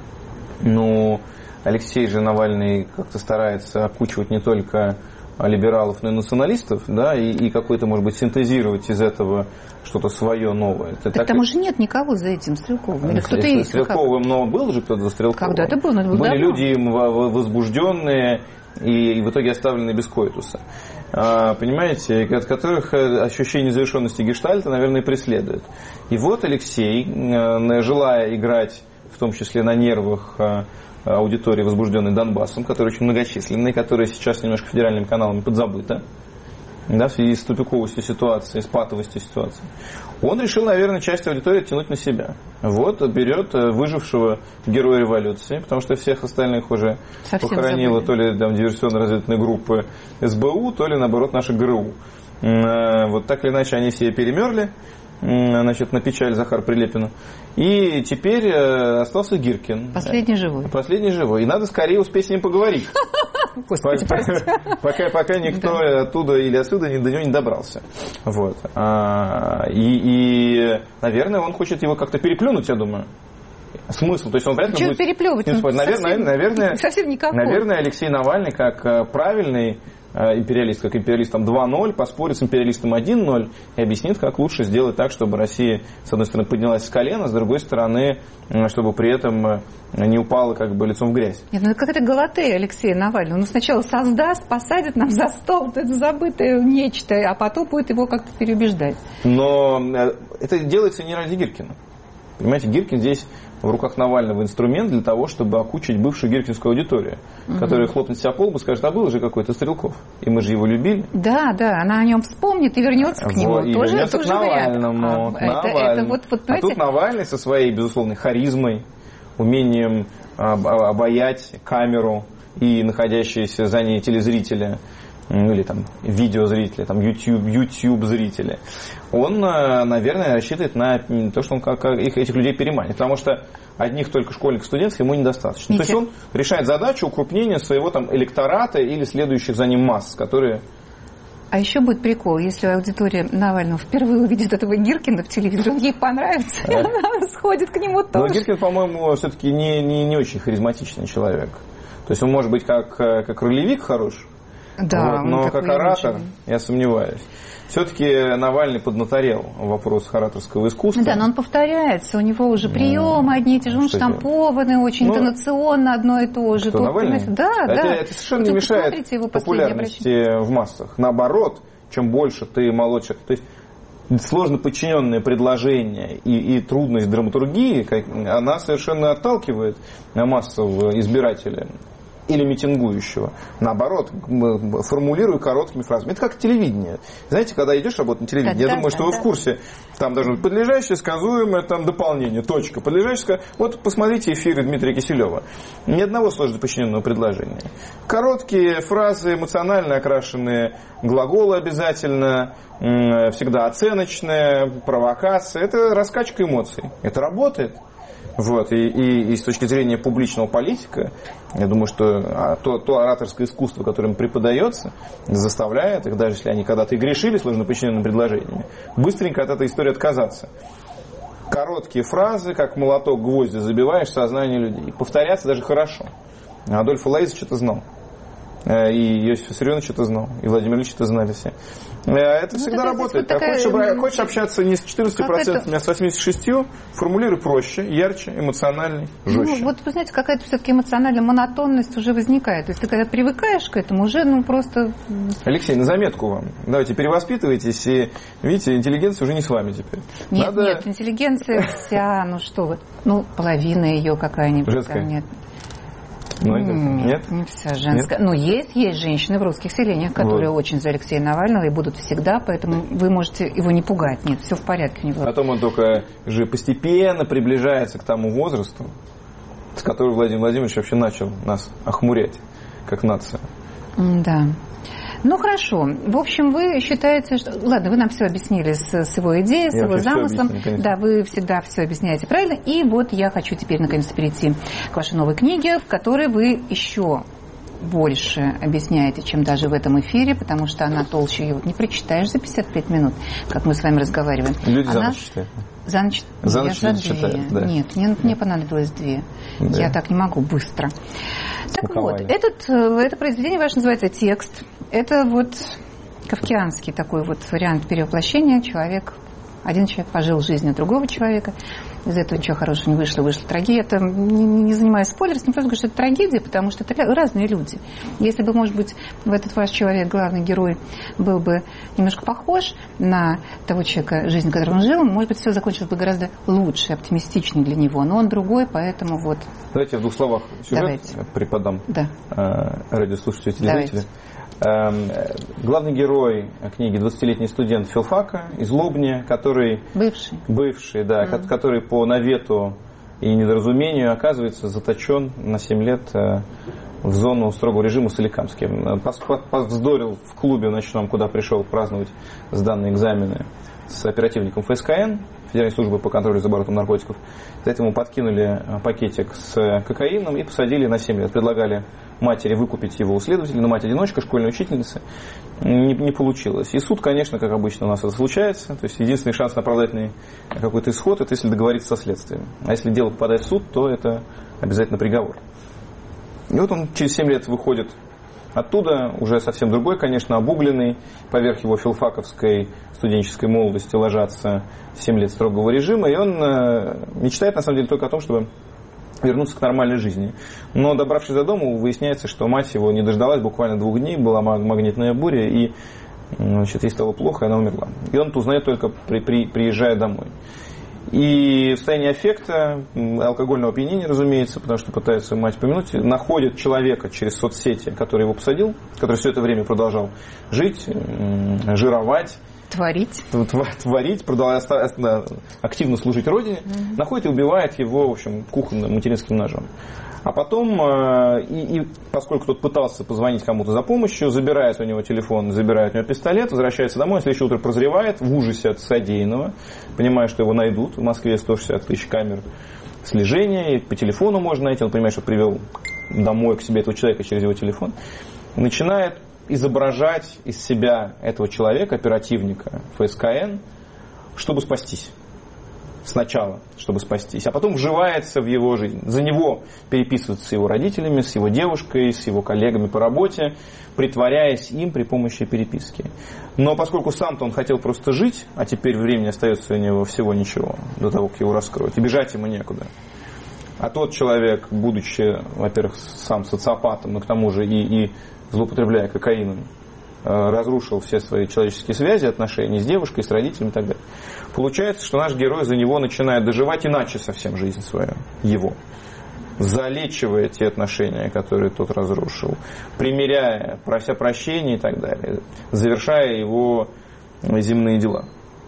Ну, Алексей же Навальный как-то старается окучивать не только либералов, но и националистов, да, и, и какой-то, может быть, синтезировать из этого что-то свое новое. Это так, так там и... уже нет никого за этим Стрелковым. Или кто-то есть? Стрелковым, но был же кто-то за Стрелковым. Когда-то был, но это был Были давно. люди возбужденные и в итоге оставленные без коитуса. Понимаете, от которых ощущение незавершенности гештальта, наверное, преследует. И вот Алексей, желая играть, в том числе на нервах аудитории, возбужденной Донбассом, которая очень многочисленная, которая сейчас немножко федеральными каналами подзабыта, да, в связи с тупиковостью ситуации, с патовостью ситуации, он решил, наверное, часть аудитории тянуть на себя. Вот берет выжившего героя революции, потому что всех остальных уже совсем похоронила то ли там, диверсионно-разведывательные группы эс бэ у, то ли, наоборот, наши гэ эр у. Вот так или иначе они все перемерли, значит, на печаль Захара Прилепина. И теперь остался Гиркин. Последний живой. Последний живой. И надо скорее успеть с ним поговорить. Господи, пока, пока никто да. оттуда или отсюда до него не добрался. Вот. И, и, наверное, он хочет его как-то переплюнуть, я думаю. Смысл. То есть он вряд ли будет... переплевывать? Наверное, совсем, наверное, совсем никакой. Наверное, Алексей Навальный, как правильный империалист, как империалистом два ноль, поспорит с империалистом один ноль и объяснит, как лучше сделать так, чтобы Россия, с одной стороны, поднялась с колена, с другой стороны, чтобы при этом не упала как бы лицом в грязь. Нет, ну это какая-то галатея Алексея Навального. Он сначала создаст, посадит нам за стол это забытое нечто, а потом будет его как-то переубеждать. Но это делается не ради Гиркина. Понимаете, Гиркин здесь в руках Навального инструмент для того, чтобы окучить бывшую гиркинскую аудиторию, угу. которая хлопнет себя по лбу и скажет, а был же какой-то Стрелков, и мы же его любили. Да, да, она о нем вспомнит и вернется к нему. И тоже, вернется тоже к Навальному. А, это, это вот, вот, а тут Навальный со своей, безусловной, харизмой, умением обаять камеру и находящиеся за ней телезрителя, ну или там видеозрители, там YouTube, YouTube зрители, он, наверное, рассчитывает на то, что он как, их, этих людей переманит. Потому что одних только школьников, студентов ему недостаточно. Ничего. То есть он решает задачу укрупнения своего там электората или следующих за ним масс, которые... А еще будет прикол, если аудитория Навального впервые увидит этого Гиркина в телевизоре, он ей понравится, и она сходит к нему тоже. Но Гиркин, по-моему, все-таки не, не, не очень харизматичный человек. То есть он может быть как, как ролевик хорош, да, вот, но как оратор, очень... я сомневаюсь. Все-таки Навальный поднаторел вопрос ораторского искусства. Да, но он повторяется, у него уже приемы ну, одни и те же, он штампованы, очень ну, интонационно одно и то же. Кто, Навальный? Да, это, да. Это совершенно не мешает популярности в массах. Наоборот, чем больше ты молодших, то есть сложно подчиненное предложение и, и трудность драматургии, она совершенно отталкивает массового избирателя или митингующего. Наоборот, формулирую короткими фразами. Это как телевидение. Знаете, когда идешь работать на телевидении, да, я да, думаю, что да, вы да. в курсе, там должно быть подлежащее, сказуемое, там дополнение, точка. Подлежащее, вот посмотрите эфиры Дмитрия Киселева. Ни одного сложно подчиненного предложения. Короткие фразы, эмоционально окрашенные глаголы обязательно, всегда оценочные, провокация. Это раскачка эмоций. Это работает. Вот, и, и, и с точки зрения публичного политика, я думаю, что то, то ораторское искусство, которое им преподается, заставляет их, даже если они когда-то и грешили сложноподчиненными предложениями, быстренько от этой истории отказаться. Короткие фразы, как молоток гвозди, забиваешь в сознание людей. Повторяться даже хорошо. Адольф Лаизович это знал. И Иосиф Виссарионович это знал, и Владимир Ильич это знали все. Это ну, всегда работает. Вот такая... хочешь, хочешь общаться не с четырнадцатью процентами, а с восемьдесят шесть процентов, формулируй проще, ярче, эмоциональней, жестче. Ну, вот вы знаете, какая-то все-таки эмоциональная монотонность уже возникает. То есть ты когда привыкаешь к этому, уже ну просто... Алексей, на заметку вам. Давайте перевоспитывайтесь, и видите, интеллигенция уже не с вами теперь. Нет, Надо... нет, интеллигенция вся, ну что вы, ну половина ее какая-нибудь. Женская. Там, нет. Ну, нет? Не вся женская. Ну, есть, есть женщины в русских селениях, которые вот. очень за Алексея Навального и будут всегда, поэтому вы можете его не пугать. Нет, все в порядке у него. Потом он только же постепенно приближается к тому возрасту, с которого Владимир Владимирович вообще начал нас охмурять, как нация. Да. Ну, хорошо. В общем, вы считаете, что... Ладно, вы нам все объяснили с, с его идеей, с я его замыслом. Объясню, да, вы всегда все объясняете правильно. И вот я хочу теперь, наконец, перейти к вашей новой книге, в которой вы еще больше объясняете, чем даже в этом эфире, потому что она толще, ее вот не прочитаешь за пятьдесят пять минут, как мы с вами разговариваем. Люди она... за ночь читают. За ночь, за я ночь за две. читают, да. Нет, мне, мне понадобилось две. Да. Я так не могу быстро. Так Смаковали. вот, этот, это произведение ваше называется «Текст». Это вот кафкианский такой вот вариант перевоплощения. Человек, один человек пожил жизнью другого человека. Из этого ничего хорошего не вышло, вышла трагедия. Это не, не занимаясь спойлером, просто говорю, что это трагедия, потому что это разные люди. Если бы, может быть, в этот ваш человек, главный герой, был бы немножко похож на того человека, жизнь которого он жил, может быть, все закончилось бы гораздо лучше, оптимистичнее для него. Но он другой, поэтому вот... Давайте в двух словах сюжет Давайте. преподам да. радиослушателю и телезрителю. Главный герой книги двадцатилетний студент филфака из Лобни, который... Бывший. Бывший, да, mm. который по навету и недоразумению оказывается заточен на семь лет в зону строгого режима Соликамским. Повздорил в клубе ночном, куда пришел праздновать сданные экзамены с оперативником эф эс ка эн, Федеральной службы по контролю за оборотом наркотиков. За это ему подкинули пакетик с кокаином и посадили на семь лет. Предлагали матери выкупить его у следователя, но мать-одиночка, школьная учительница, не, не получилось. И суд, конечно, как обычно у нас это случается, то есть единственный шанс на оправдательный какой-то исход, это если договориться со следствием. А если дело попадает в суд, то это обязательно приговор. И вот он через семь лет выходит оттуда, уже совсем другой, конечно, обугленный, поверх его филфаковской студенческой молодости ложатся семь лет строгого режима, и он мечтает, на самом деле, только о том, чтобы вернуться к нормальной жизни. Но, добравшись до дома, выясняется, что мать его не дождалась буквально двух дней, была магнитная буря, и значит, ей стало плохо, и она умерла. И он это узнает только при, при, приезжая домой. И в состоянии аффекта, алкогольного опьянения, разумеется, потому что пытается мать помянуть, находит человека через соцсети, который его посадил, который все это время продолжал жить, жировать, Творить. Творить, продолжать активно служить Родине, mm-hmm. находит и убивает его, в общем, кухонным материнским ножом. А потом, и, и поскольку тот пытался позвонить кому-то за помощью, забирает у него телефон, забирает у него пистолет, возвращается домой, следующее утро прозревает в ужасе от содеянного, понимая, что его найдут. В Москве сто шестьдесят тысяч камер слежения, и по телефону можно найти. Он понимает, что привел домой к себе этого человека через его телефон. Начинает изображать из себя этого человека, оперативника эф эс ка эн, чтобы спастись. Сначала, чтобы спастись. А потом вживается в его жизнь. За него переписываются с его родителями, с его девушкой, с его коллегами по работе, притворяясь им при помощи переписки. Но поскольку сам-то он хотел просто жить, а теперь времени остается у него всего ничего, до того, как его раскроют, и бежать ему некуда. А тот человек, будучи, во-первых, сам социопатом, но к тому же и, и злоупотребляя кокаином, разрушил все свои человеческие связи, отношения с девушкой, с родителями и так далее. Получается, что наш герой за него начинает доживать иначе совсем жизнь свою, его. Залечивая те отношения, которые тот разрушил, примиряя, прося прощения и так далее, завершая его земные дела.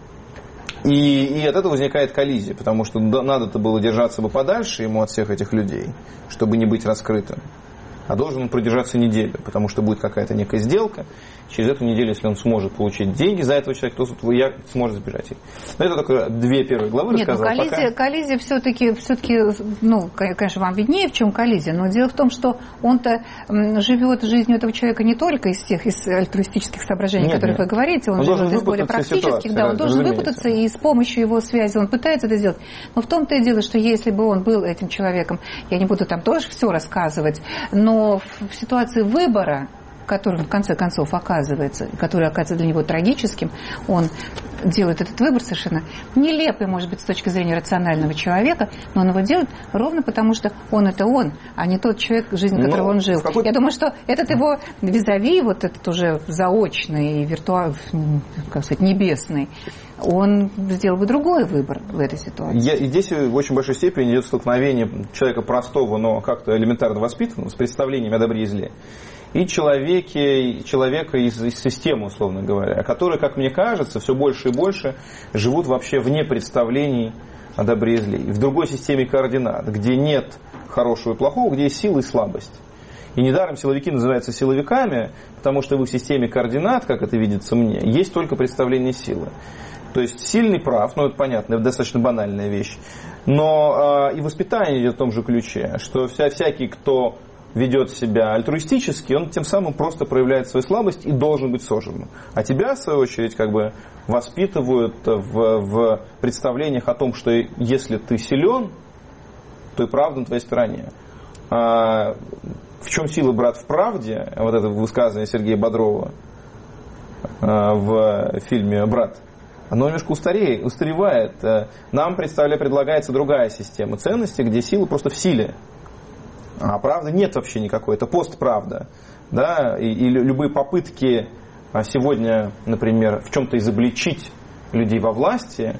И, и от этого возникает коллизия, потому что надо-то было держаться бы подальше ему от всех этих людей, чтобы не быть раскрытым. А должен он продержаться неделю, потому что будет какая-то некая сделка. Через эту неделю, если он сможет получить деньги за этого человека, то я сможет сбежать. Но это только две первые главы Нет, рассказал. Нет, коллизия, пока... коллизия все-таки, все-таки, ну, конечно, вам виднее, в чем коллизия, но дело в том, что он-то живет жизнью этого человека не только из тех из альтруистических соображений, о которых вы говорите, он, он живет из более практических, да, он должен выпутаться, и с помощью его связи он пытается это сделать. Но в том-то и дело, что если бы он был этим человеком, я не буду там тоже все рассказывать, но в ситуации выбора, которым в конце концов оказывается, который оказывается для него трагическим, он делает этот выбор совершенно нелепый, может быть, с точки зрения рационального человека, но он его делает ровно потому, что он это он, а не тот человек, жизнь которого но он жил. Какой... Я думаю, что этот его визави, вот этот уже заочный, виртуальный, как сказать, небесный, он сделал бы другой выбор в этой ситуации. Я, и здесь в очень большой степени идет столкновение человека простого, но как-то элементарно воспитанного, с представлениями о добре и зле, и человеке, человека из, из системы, условно говоря, которые, как мне кажется, все больше и больше живут вообще вне представлений о добре и зле. И в другой системе координат, где нет хорошего и плохого, где есть сила и слабость. И недаром силовики называются силовиками, потому что в их системе координат, как это видится мне, есть только представление силы. То есть сильный прав, ну это понятно, это достаточно банальная вещь. Но э, и воспитание идет в том же ключе, что вся, всякий, кто ведет себя альтруистически, он тем самым просто проявляет свою слабость и должен быть сожжен. А тебя, в свою очередь, как бы воспитывают в, в представлениях о том, что если ты силен, то и правда на твоей стороне. А в чем сила, брат, в правде? Вот это высказывание Сергея Бодрова в фильме «Брат». Оно немножко устареет, устаревает. Нам представляет, предлагается другая система ценностей, где сила просто в силе. А правды нет вообще никакой. Это постправда. Да? И, и любые попытки сегодня, например, в чем-то изобличить людей во власти,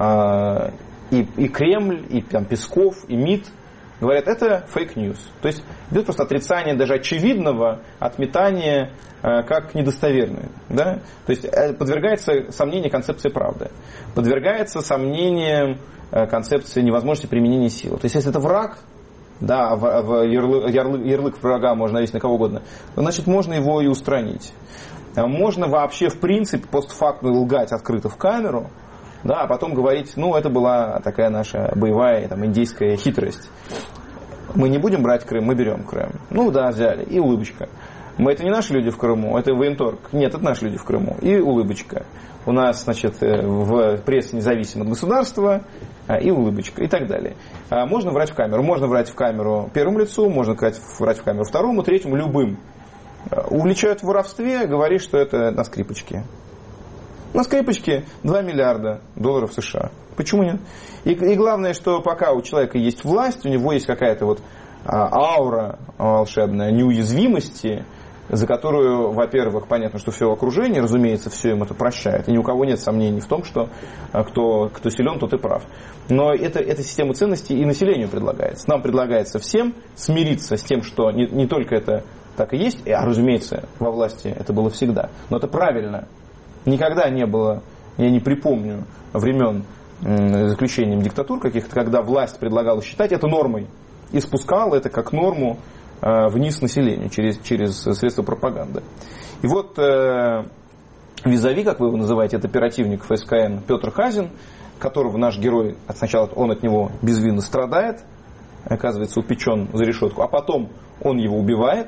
и, и Кремль, и там, Песков, и МИД, говорят, это фейк-ньюс. То есть идет просто отрицание даже очевидного, отметание э, как недостоверное. Да? То есть э, подвергается сомнению концепции правды. Подвергается сомнению э, концепции невозможности применения силы. То есть если это враг, да, в, в ярлык, ярлык, ярлык врага можно навесить на кого угодно, значит можно его и устранить. Можно вообще в принципе постфактум лгать открыто в камеру, да, а потом говорить, ну, это была такая наша боевая, там, индейская хитрость. Мы не будем брать Крым, мы берем Крым. Ну, да, взяли. И улыбочка. Мы, это не наши люди в Крыму, это военторг. Нет, это наши люди в Крыму. И улыбочка. У нас, значит, в прессе независимо от государства, и улыбочка, и так далее. Можно врать в камеру. Можно врать в камеру первому лицу, можно врать в камеру второму, третьему, любым. Уличают в воровстве, говорит, что это на скрипочке. На скрипочке два миллиарда долларов США. Почему нет? И, и главное, что пока у человека есть власть, у него есть какая-то вот а, аура волшебная неуязвимости, за которую, во-первых, понятно, что все окружение, разумеется, все им это прощает. И ни у кого нет сомнений в том, что а, кто, кто силен, тот и прав. Но это, эта система ценностей и населению предлагается. Нам предлагается всем смириться с тем, что не, не только это так и есть, а, разумеется, во власти это было всегда. Но это правильно. Никогда не было, я не припомню времен э, заключением диктатур каких-то, когда власть предлагала считать это нормой и спускала это как норму э, вниз населению через, через средства пропаганды. И вот э, визави, как вы его называете, это оперативник эф эс ка эн Петр Хазин, которого наш герой, сначала он от него безвинно страдает, оказывается упечен за решетку, а потом он его убивает.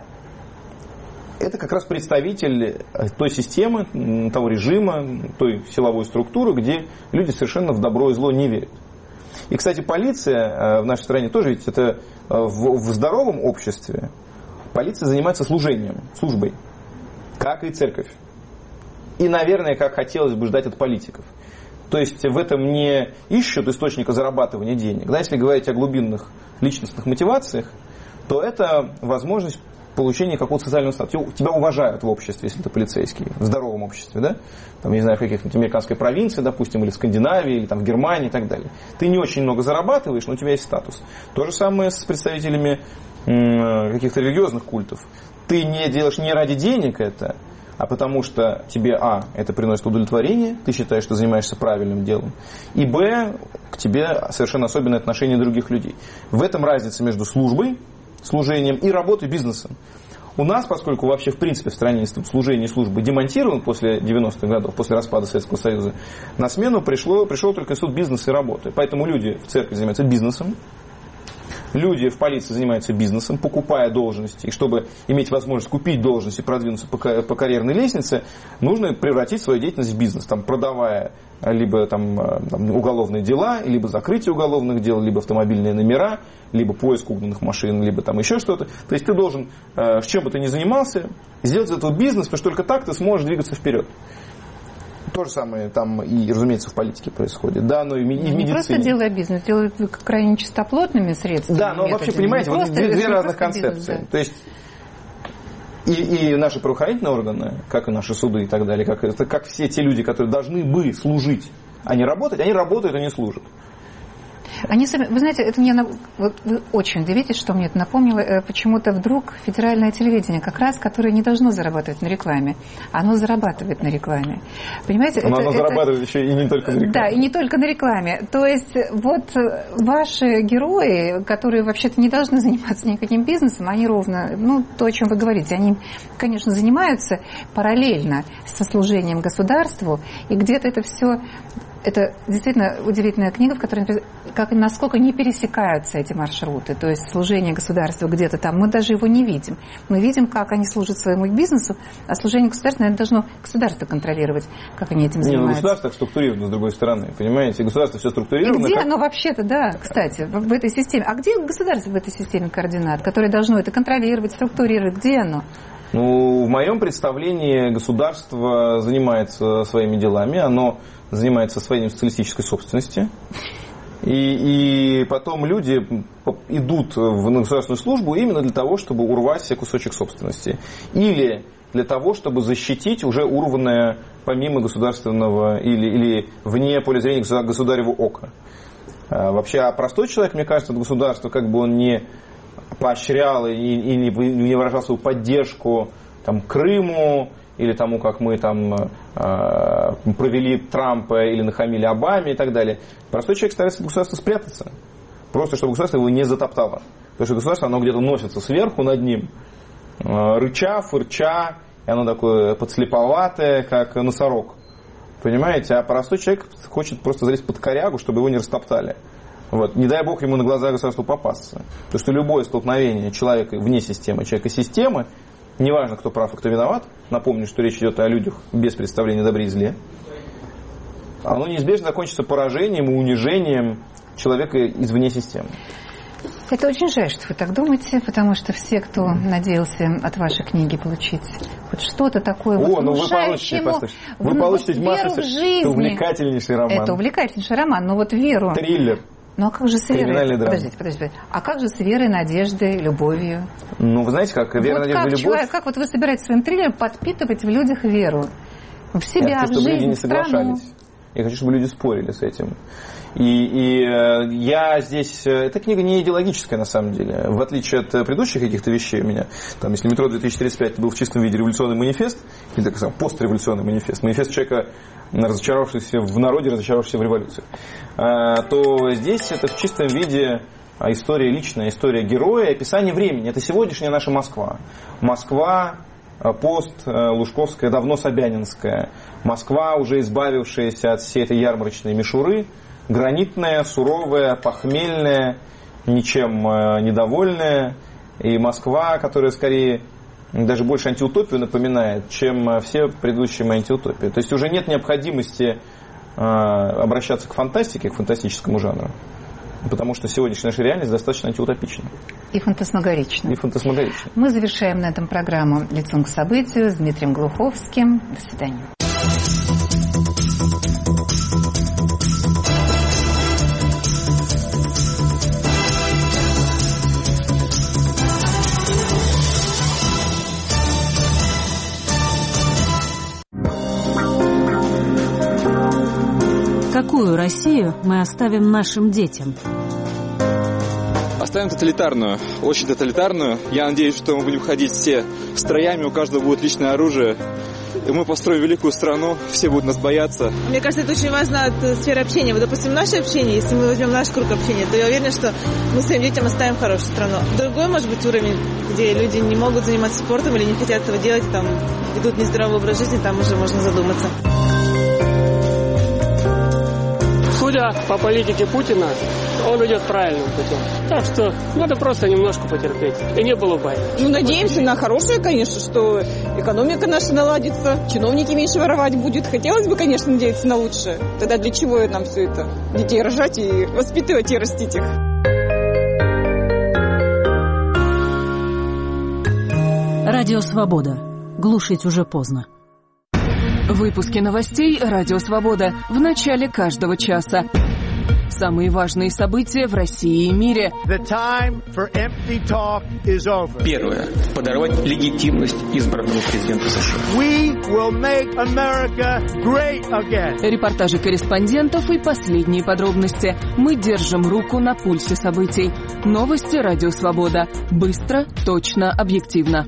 Это как раз представитель той системы, того режима, той силовой структуры, где люди совершенно в добро и зло не верят. И, кстати, полиция в нашей стране тоже, ведь это в, в здоровом обществе полиция занимается служением, службой, как и церковь. И, наверное, как хотелось бы ждать от политиков. То есть в этом не ищут источника зарабатывания денег. Да, если говорить о глубинных личностных мотивациях, то это возможность получение какого-то социального статуса. Тебя уважают в обществе, если ты полицейский, в здоровом обществе, да? Там, не знаю, в каких-нибудь американской провинции, допустим, или в Скандинавии, или там в Германии и так далее. Ты не очень много зарабатываешь, но у тебя есть статус. То же самое с представителями м- каких-то религиозных культов. Ты не делаешь не ради денег это, а потому что тебе, а, это приносит удовлетворение, ты считаешь, что занимаешься правильным делом, и, б, к тебе совершенно особенное отношение других людей. В этом разница между службой, служением и работой бизнесом. У нас, поскольку вообще в принципе в стране институт служения и службы демонтирован после девяностых годов, после распада Советского Союза, на смену пришло, пришел только институт бизнеса и работы. Поэтому люди в церкви занимаются бизнесом, Люди в полиции занимаются бизнесом, покупая должности. И чтобы иметь возможность купить должность и продвинуться по, по карьерной лестнице, нужно превратить свою деятельность в бизнес, там, продавая либо там, там, уголовные дела, либо закрытие уголовных дел, либо автомобильные номера, либо поиск угнанных машин, либо там еще что-то. То есть ты должен, э, чем бы ты ни занимался, сделать из этого бизнес, потому что только так ты сможешь двигаться вперед. То же самое там и, разумеется, в политике происходит. Да, но и в медицине. Не просто делая бизнес, делают крайне чистоплотными средствами. Да, но методами. Вообще, понимаете, вот две, две разных концепции. Бизнес, да. То есть и, и наши правоохранительные органы, как и наши суды и так далее, как, это, как все те люди, которые должны бы служить, а не работать, они работают, а не служат. Они сами, вы знаете, это мне вот вы очень удивитесь, что мне это напомнило. Почему-то вдруг федеральное телевидение, как раз, которое не должно зарабатывать на рекламе, оно зарабатывает на рекламе. Понимаете? Но это, оно это... зарабатывает еще и не только на рекламе. Да, и не только на рекламе. То есть вот ваши герои, которые вообще-то не должны заниматься никаким бизнесом, они ровно, ну, то, о чем вы говорите, они, конечно, занимаются параллельно со служением государству, и где-то это все... Это действительно удивительная книга, в которой как, насколько не пересекаются эти маршруты. То есть служение государству где-то там, мы даже его не видим. Мы видим, как они служат своему бизнесу, а служение государству, наверное, должно государство контролировать, как они этим занимаются. Не, ну государство так структурировано, с другой стороны, понимаете? Государство все структурировано. И где как... оно вообще-то, да, кстати, в, в этой системе. А где государство в этой системе координат, которое должно это контролировать, структурировать? Где оно? Ну, в моем представлении государство занимается своими делами, оно занимается освоением социалистической собственности, и, и потом люди идут в государственную службу именно для того, чтобы урвать себе кусочек собственности, или для того, чтобы защитить уже урванное помимо государственного или, или вне поля зрения государева ока. А вообще, а простой человек, мне кажется, от государства, как бы он не поощрял и, и не, не выражал свою поддержку там, Крыму, или тому, как мы там э, провели Трампа или нахамили Обаме и так далее. Простой человек старается от государства спрятаться. Просто, чтобы государство его не затоптало. Потому что государство, оно где-то носится сверху над ним, э, рыча, фырча, и оно такое подслеповатое, как носорог. Понимаете? А простой человек хочет просто залезть под корягу, чтобы его не растоптали. Вот. Не дай бог ему на глаза государству попасться. Потому что любое столкновение человека вне системы, человека системы, неважно, кто прав и кто виноват, напомню, что речь идет о людях без представления о добре и зле, оно неизбежно закончится поражением и унижением человека извне системы. Это очень жаль, что вы так думаете, потому что все, кто надеялся от вашей книги получить хоть что-то такое, О, ну вы получите, послушайте, вы получите веру в жизнь. Это увлекательнейший роман. Это увлекательнейший роман, но вот веру. Триллер. Ну а как же с верой? Подождите, подождите. А как же с верой, надеждой, любовью? Ну, вы знаете, как вера, вот надежда, как, любовь... Человек, как вот вы собираетесь своим триллером подпитывать в людях веру? В себя, Я хочу, в жизнь, жизнь, люди не в страну. соглашались. Я хочу, чтобы люди спорили с этим. И, и э, я здесь... Эта книга не идеологическая, на самом деле. В отличие от предыдущих каких-то вещей у меня. Там, если «Метро две тысячи тридцать пять» был в чистом виде революционный манифест, или так сказать, постреволюционный манифест, манифест человека, разочаровавшегося в народе, разочаровавшегося в революции, э, то здесь это в чистом виде история личная, история героя, описание времени. Это сегодняшняя наша Москва. Москва... Пост Лужковская, давно Собянинская. Москва, уже избавившаяся от всей этой ярмарочной мишуры, гранитная, суровая, похмельная, ничем недовольная. И Москва, которая скорее даже больше антиутопию напоминает, чем все предыдущие антиутопии. То есть уже нет необходимости обращаться к фантастике, к фантастическому жанру. Потому что сегодняшняя наша реальность достаточно антиутопична. И фантасмагорична. И фантасмагорична. Мы завершаем на этом программу «Лицом к событию» с Дмитрием Глуховским. До свидания. Какую Россию мы оставим нашим детям? Оставим тоталитарную, очень тоталитарную. Я надеюсь, что мы будем ходить все строями, у каждого будет личное оружие. И мы построим великую страну, все будут нас бояться. Мне кажется, это очень важно от сферы общения. Вот, допустим, наше общение, если мы возьмем наш круг общения, то я уверена, что мы своим детям оставим хорошую страну. Другой, может быть, уровень, где люди не могут заниматься спортом или не хотят этого делать, там ведут нездоровый образ жизни, там уже можно задуматься. Судя по политике Путина, он идет правильным путем. Так что надо просто немножко потерпеть. И не было бай. Ну, надеемся на хорошее, конечно, что экономика наша наладится, чиновники меньше воровать будут. Хотелось бы, конечно, надеяться на лучшее. Тогда для чего нам все это? Детей рожать и воспитывать и растить их. Радио «Свобода». Глушить уже поздно. Выпуски новостей «Радио Свобода» в начале каждого часа. Самые важные события в России и мире. Первое. Подорвать легитимность избранного президента США. Репортажи корреспондентов и последние подробности. Мы держим руку на пульсе событий. Новости «Радио Свобода». Быстро, точно, объективно.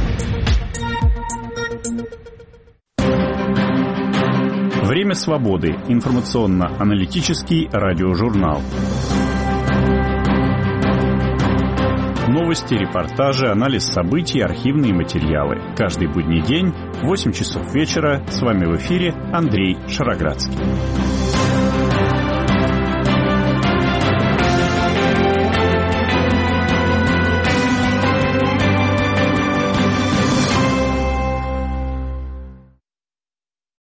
Время свободы. Информационно-аналитический радиожурнал. Новости, репортажи, анализ событий, архивные материалы. Каждый будний день в восемь часов вечера. С вами в эфире Андрей Шароградский.